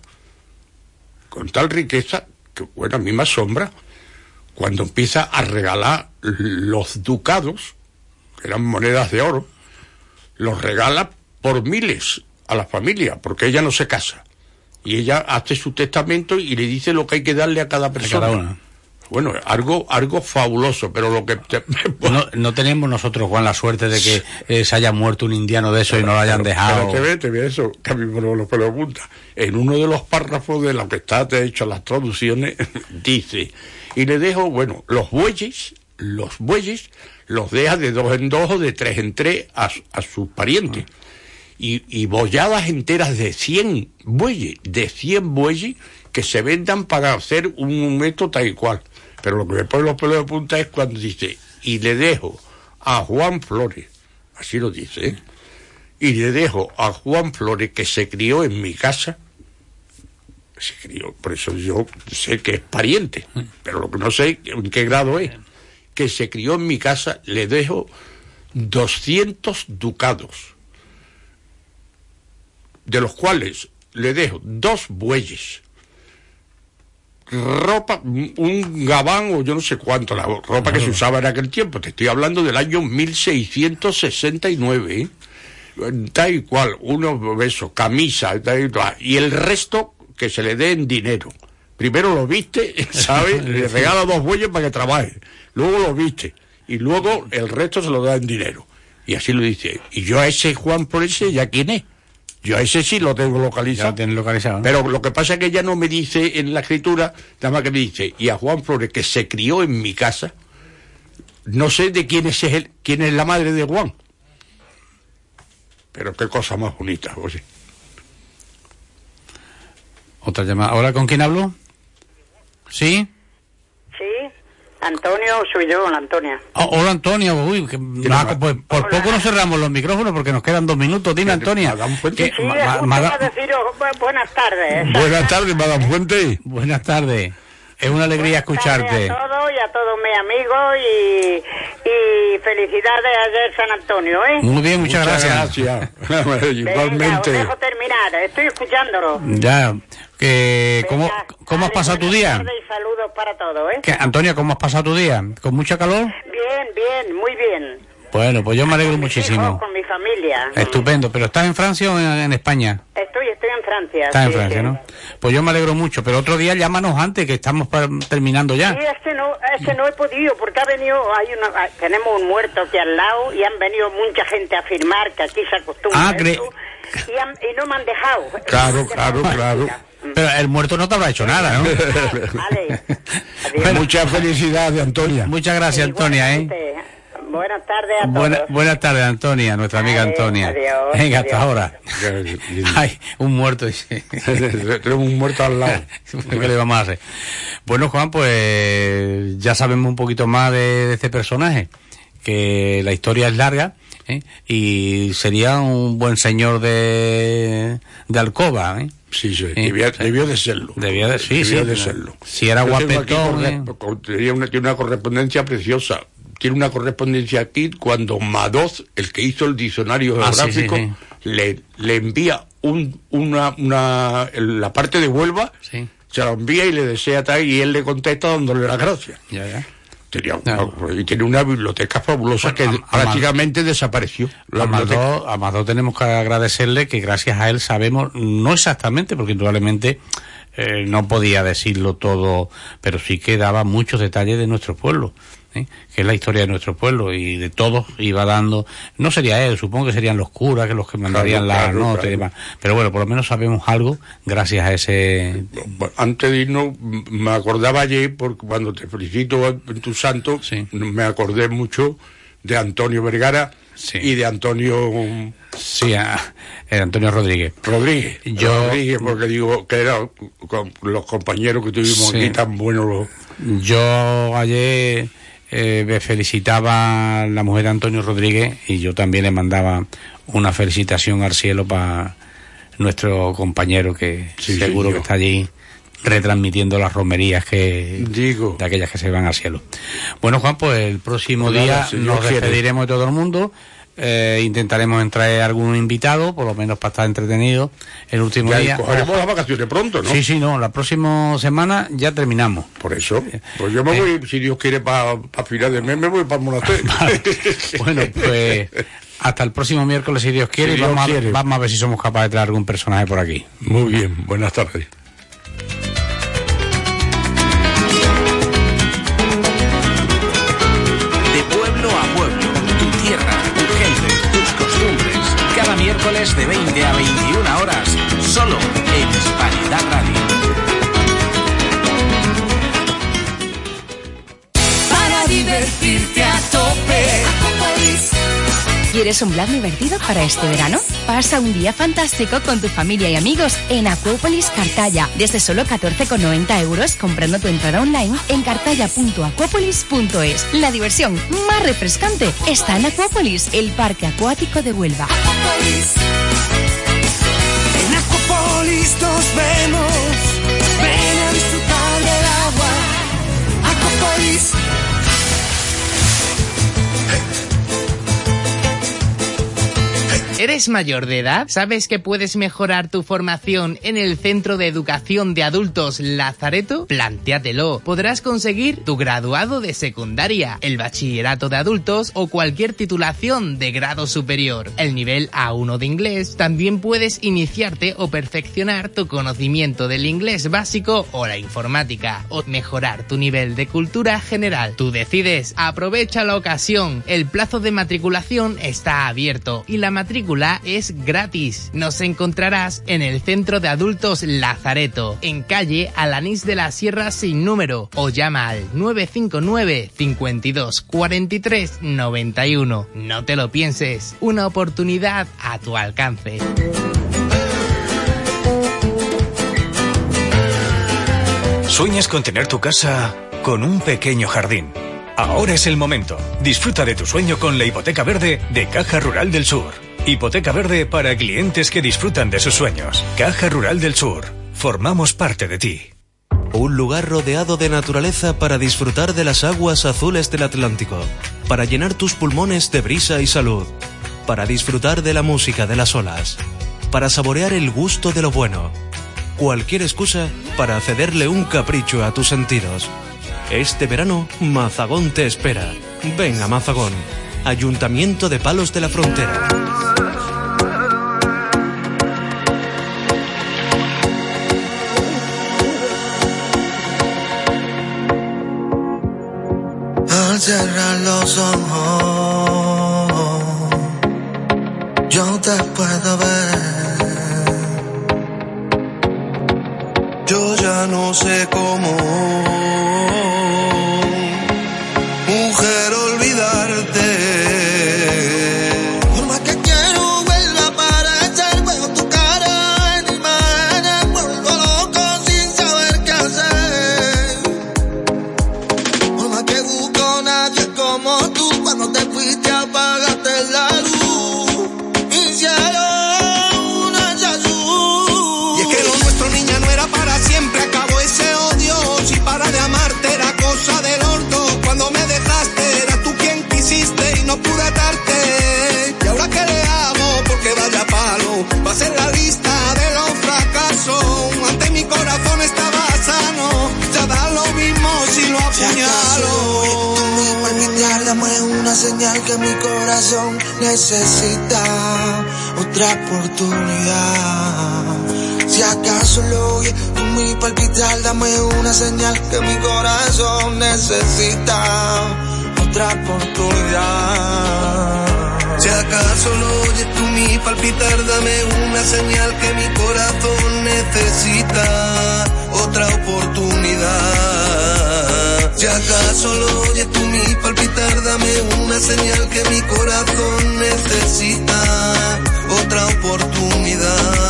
que, bueno, a mí me asombra cuando empieza a regalar los ducados, que eran monedas de oro, los regala por miles a la familia, porque ella no se casa. Y ella hace su testamento y le dice lo que hay que darle a cada persona. A cada una. Bueno, algo fabuloso, pero lo que... No tenemos nosotros, Juan, la suerte de que se haya muerto un indiano de eso y no lo hayan dejado. Pero te ve eso, que a mí me lo pregunta. En uno de los párrafos de lo que está hecho las traducciones, dice, y le dejo, bueno, los bueyes los deja de 2 en 2 o de 3 en 3 a sus parientes. Y bolladas enteras de 100 bueyes, que se vendan para hacer un método tal y cual. Pero lo que me pone los pelos de punta es cuando dice, y le dejo a Juan Flores, así lo dice, ¿eh? Y le dejo a Juan Flores, que se crió en mi casa, por eso yo sé que es pariente, pero lo que no sé en qué grado es, que se crió en mi casa, le dejo 200 ducados, de los cuales le dejo 2 bueyes, ropa, un gabán o yo no sé cuánto, la ropa que se usaba en aquel tiempo, te estoy hablando del año 1669, ¿eh? Tal y cual, unos besos, camisa, y el resto que se le dé en dinero. Primero lo viste, ¿sabes? Le regala 2 bueyes para que trabaje, luego lo viste, y luego el resto se lo da en dinero. Y así lo dice. Y yo a ese Juan por ese, ¿ya quién es? Yo a ese sí lo tengo localizado. Ya lo tienes localizado, ¿no? Pero lo que pasa es que ella no me dice en la escritura, nada más que me dice, y a Juan Flores, que se crió en mi casa, no sé de quién es la madre de Juan. Pero qué cosa más bonita, oye. Otra llamada. ¿Hola, con quién hablo? ¿Sí? Sí, Antonio, soy yo, Antonia. Hola, Antonia. Uy, pues por poco nos cerramos los micrófonos porque nos quedan 2 minutos. Dime, Antonia. Sí, gustaría deciros buenas tardes. Buenas tardes, Madame Fuente. Buenas tardes. Es una alegría escucharte. A todos y a todos mis amigos y felicidades ayer San Antonio, ¿eh? Muy bien, muchas gracias. Igualmente. Venga, os dejo terminar, estoy escuchándolo. Ya, ¿cómo has pasado tu día? Y saludos para todos, ¿eh? Antonia, ¿cómo has pasado tu día? ¿Con mucha calor? Bien, muy bien. Bueno, pues yo me alegro muchísimo. Con mi familia. Estupendo, ¿pero estás en Francia o en España? Estoy en Francia. Estás en Francia, ¿no? Pues yo me alegro mucho, pero otro día llámanos antes, que estamos terminando ya. Sí, es que no he podido, porque tenemos un muerto aquí al lado y han venido mucha gente a firmar, que aquí se acostumbra eso, y no me han dejado. Claro. Pero el muerto no te habrá hecho nada, ¿no? Vale. Adiós. Muchas felicidades, Antonia. Muchas gracias, Antonia, ¿eh? Buenas tardes a todos. Buenas tardes, Antonia, nuestra amiga Antonia. Adiós, venga, hasta ahora. Ay, un muerto. Tenemos un muerto al lado. ¿Qué le vamos a hacer? Bueno, Juan, pues ya sabemos un poquito más de este personaje, que la historia es larga, ¿eh? Y sería un buen señor de alcoba, ¿eh? Sí, debió de serlo. Debió de serlo. Si era guapetón. Tiene una correspondencia preciosa. Tiene una correspondencia aquí cuando Madoz, el que hizo el diccionario geográfico, le envía la parte de Huelva, se la envía y le desea tal, y él le contesta dándole las gracias. Ya. Y tiene una biblioteca fabulosa que prácticamente desapareció. A Amador tenemos que agradecerle que gracias a él sabemos, no exactamente, porque indudablemente no podía decirlo todo, pero sí que daba muchos detalles de nuestro pueblo, que es la historia de nuestro pueblo, y de todos iba dando. No sería él, supongo que serían los curas, que los que mandarían las notas y demás, pero bueno, por lo menos sabemos algo gracias a ese. Antes de irnos, me acordaba ayer, porque cuando te felicito en tu santo, me acordé mucho de Antonio Vergara y de Antonio... Antonio Rodríguez. Rodríguez, porque digo que era con los compañeros que tuvimos aquí tan buenos. Yo ayer me felicitaba a la mujer de Antonio Rodríguez, y yo también le mandaba una felicitación al cielo para nuestro compañero que seguro que está allí retransmitiendo las romerías de aquellas que se van al cielo. Bueno, Juan, pues el próximo día nos despediremos de todo el mundo. Intentaremos traer algún invitado, por lo menos para estar entretenido el último día. Cogeremos las vacaciones pronto, ¿no? Sí, la próxima semana ya terminamos. Por eso, pues yo me voy, si Dios quiere, para final de mes me voy para el monasterio. Bueno, pues hasta el próximo miércoles, si Dios quiere, vamos a ver si somos capaces de traer algún personaje por aquí. Muy bien, buenas tardes. Cada miércoles de 20 a 21 horas, solo en Hispanidad Radio. Para divertirte a tope. ¿Quieres un plan divertido para este verano? Pasa un día fantástico con tu familia y amigos en Acuópolis Cartaya, desde solo 14,90 euros comprando tu entrada online en cartaya.acuópolis.es. La diversión más refrescante está en Acuópolis, el parque acuático de Huelva. Acuópolis. En Acuópolis nos vemos, ven a disfrutar del agua. Acuópolis. ¿Eres mayor de edad? ¿Sabes que puedes mejorar tu formación en el Centro de Educación de Adultos Lazareto? Plantéatelo. Podrás conseguir tu graduado de secundaria, el bachillerato de adultos o cualquier titulación de grado superior. El nivel A1 de inglés. También puedes iniciarte o perfeccionar tu conocimiento del inglés básico o la informática, o mejorar tu nivel de cultura general. Tú decides. Aprovecha la ocasión. El plazo de matriculación está abierto y la matrícula es gratis. Nos encontrarás en el Centro de Adultos Lazareto, en calle Alanís de la Sierra sin número, o llama al 959 52 43 91. No te lo pienses, una oportunidad a tu alcance. ¿Sueñas con tener tu casa con un pequeño jardín? Ahora es el momento. Disfruta de tu sueño con la hipoteca verde de Caja Rural del Sur. Hipoteca verde para clientes que disfrutan de sus sueños. Caja Rural del Sur. Formamos parte de ti. Un lugar rodeado de naturaleza para disfrutar de las aguas azules del Atlántico. Para llenar tus pulmones de brisa y salud. Para disfrutar de la música de las olas. Para saborear el gusto de lo bueno. Cualquier excusa para cederle un capricho a tus sentidos. Este verano, Mazagón te espera. Ven a Mazagón. Ayuntamiento de Palos de la Frontera. Al cerrar los ojos, yo te puedo ver. Yo ya no sé cómo, mujer, olvidarte. Por más que quiero vuelva a aparecer, veo tu cara en imágenes, vuelvo loco sin saber qué hacer. Por más que busco nadie como tú, cuando te fuiste apagaste la luz. Mi cielo, una azul. Y es que lo nuestro, niña, no era para siempre, acabó ese odio. Si para de amarte era cosa del orto. Cuando me dejaste, eras tú quien quisiste y no pude atarte. ¿Y ahora qué le hago? Porque vaya palo, va a ser la lista de los fracasos. Antes mi corazón estaba sano, ya da lo mismo si lo apuñalo. señal que mi corazón necesita otra oportunidad. Si acaso lo oyes tú mi palpitar, dame una señal que mi corazón necesita otra oportunidad. Si acaso lo oyes tú mi palpitar, dame una señal que mi corazón necesita otra oportunidad. Si acaso lo oyes tú mi palpitar, dame una señal que mi corazón necesita otra oportunidad.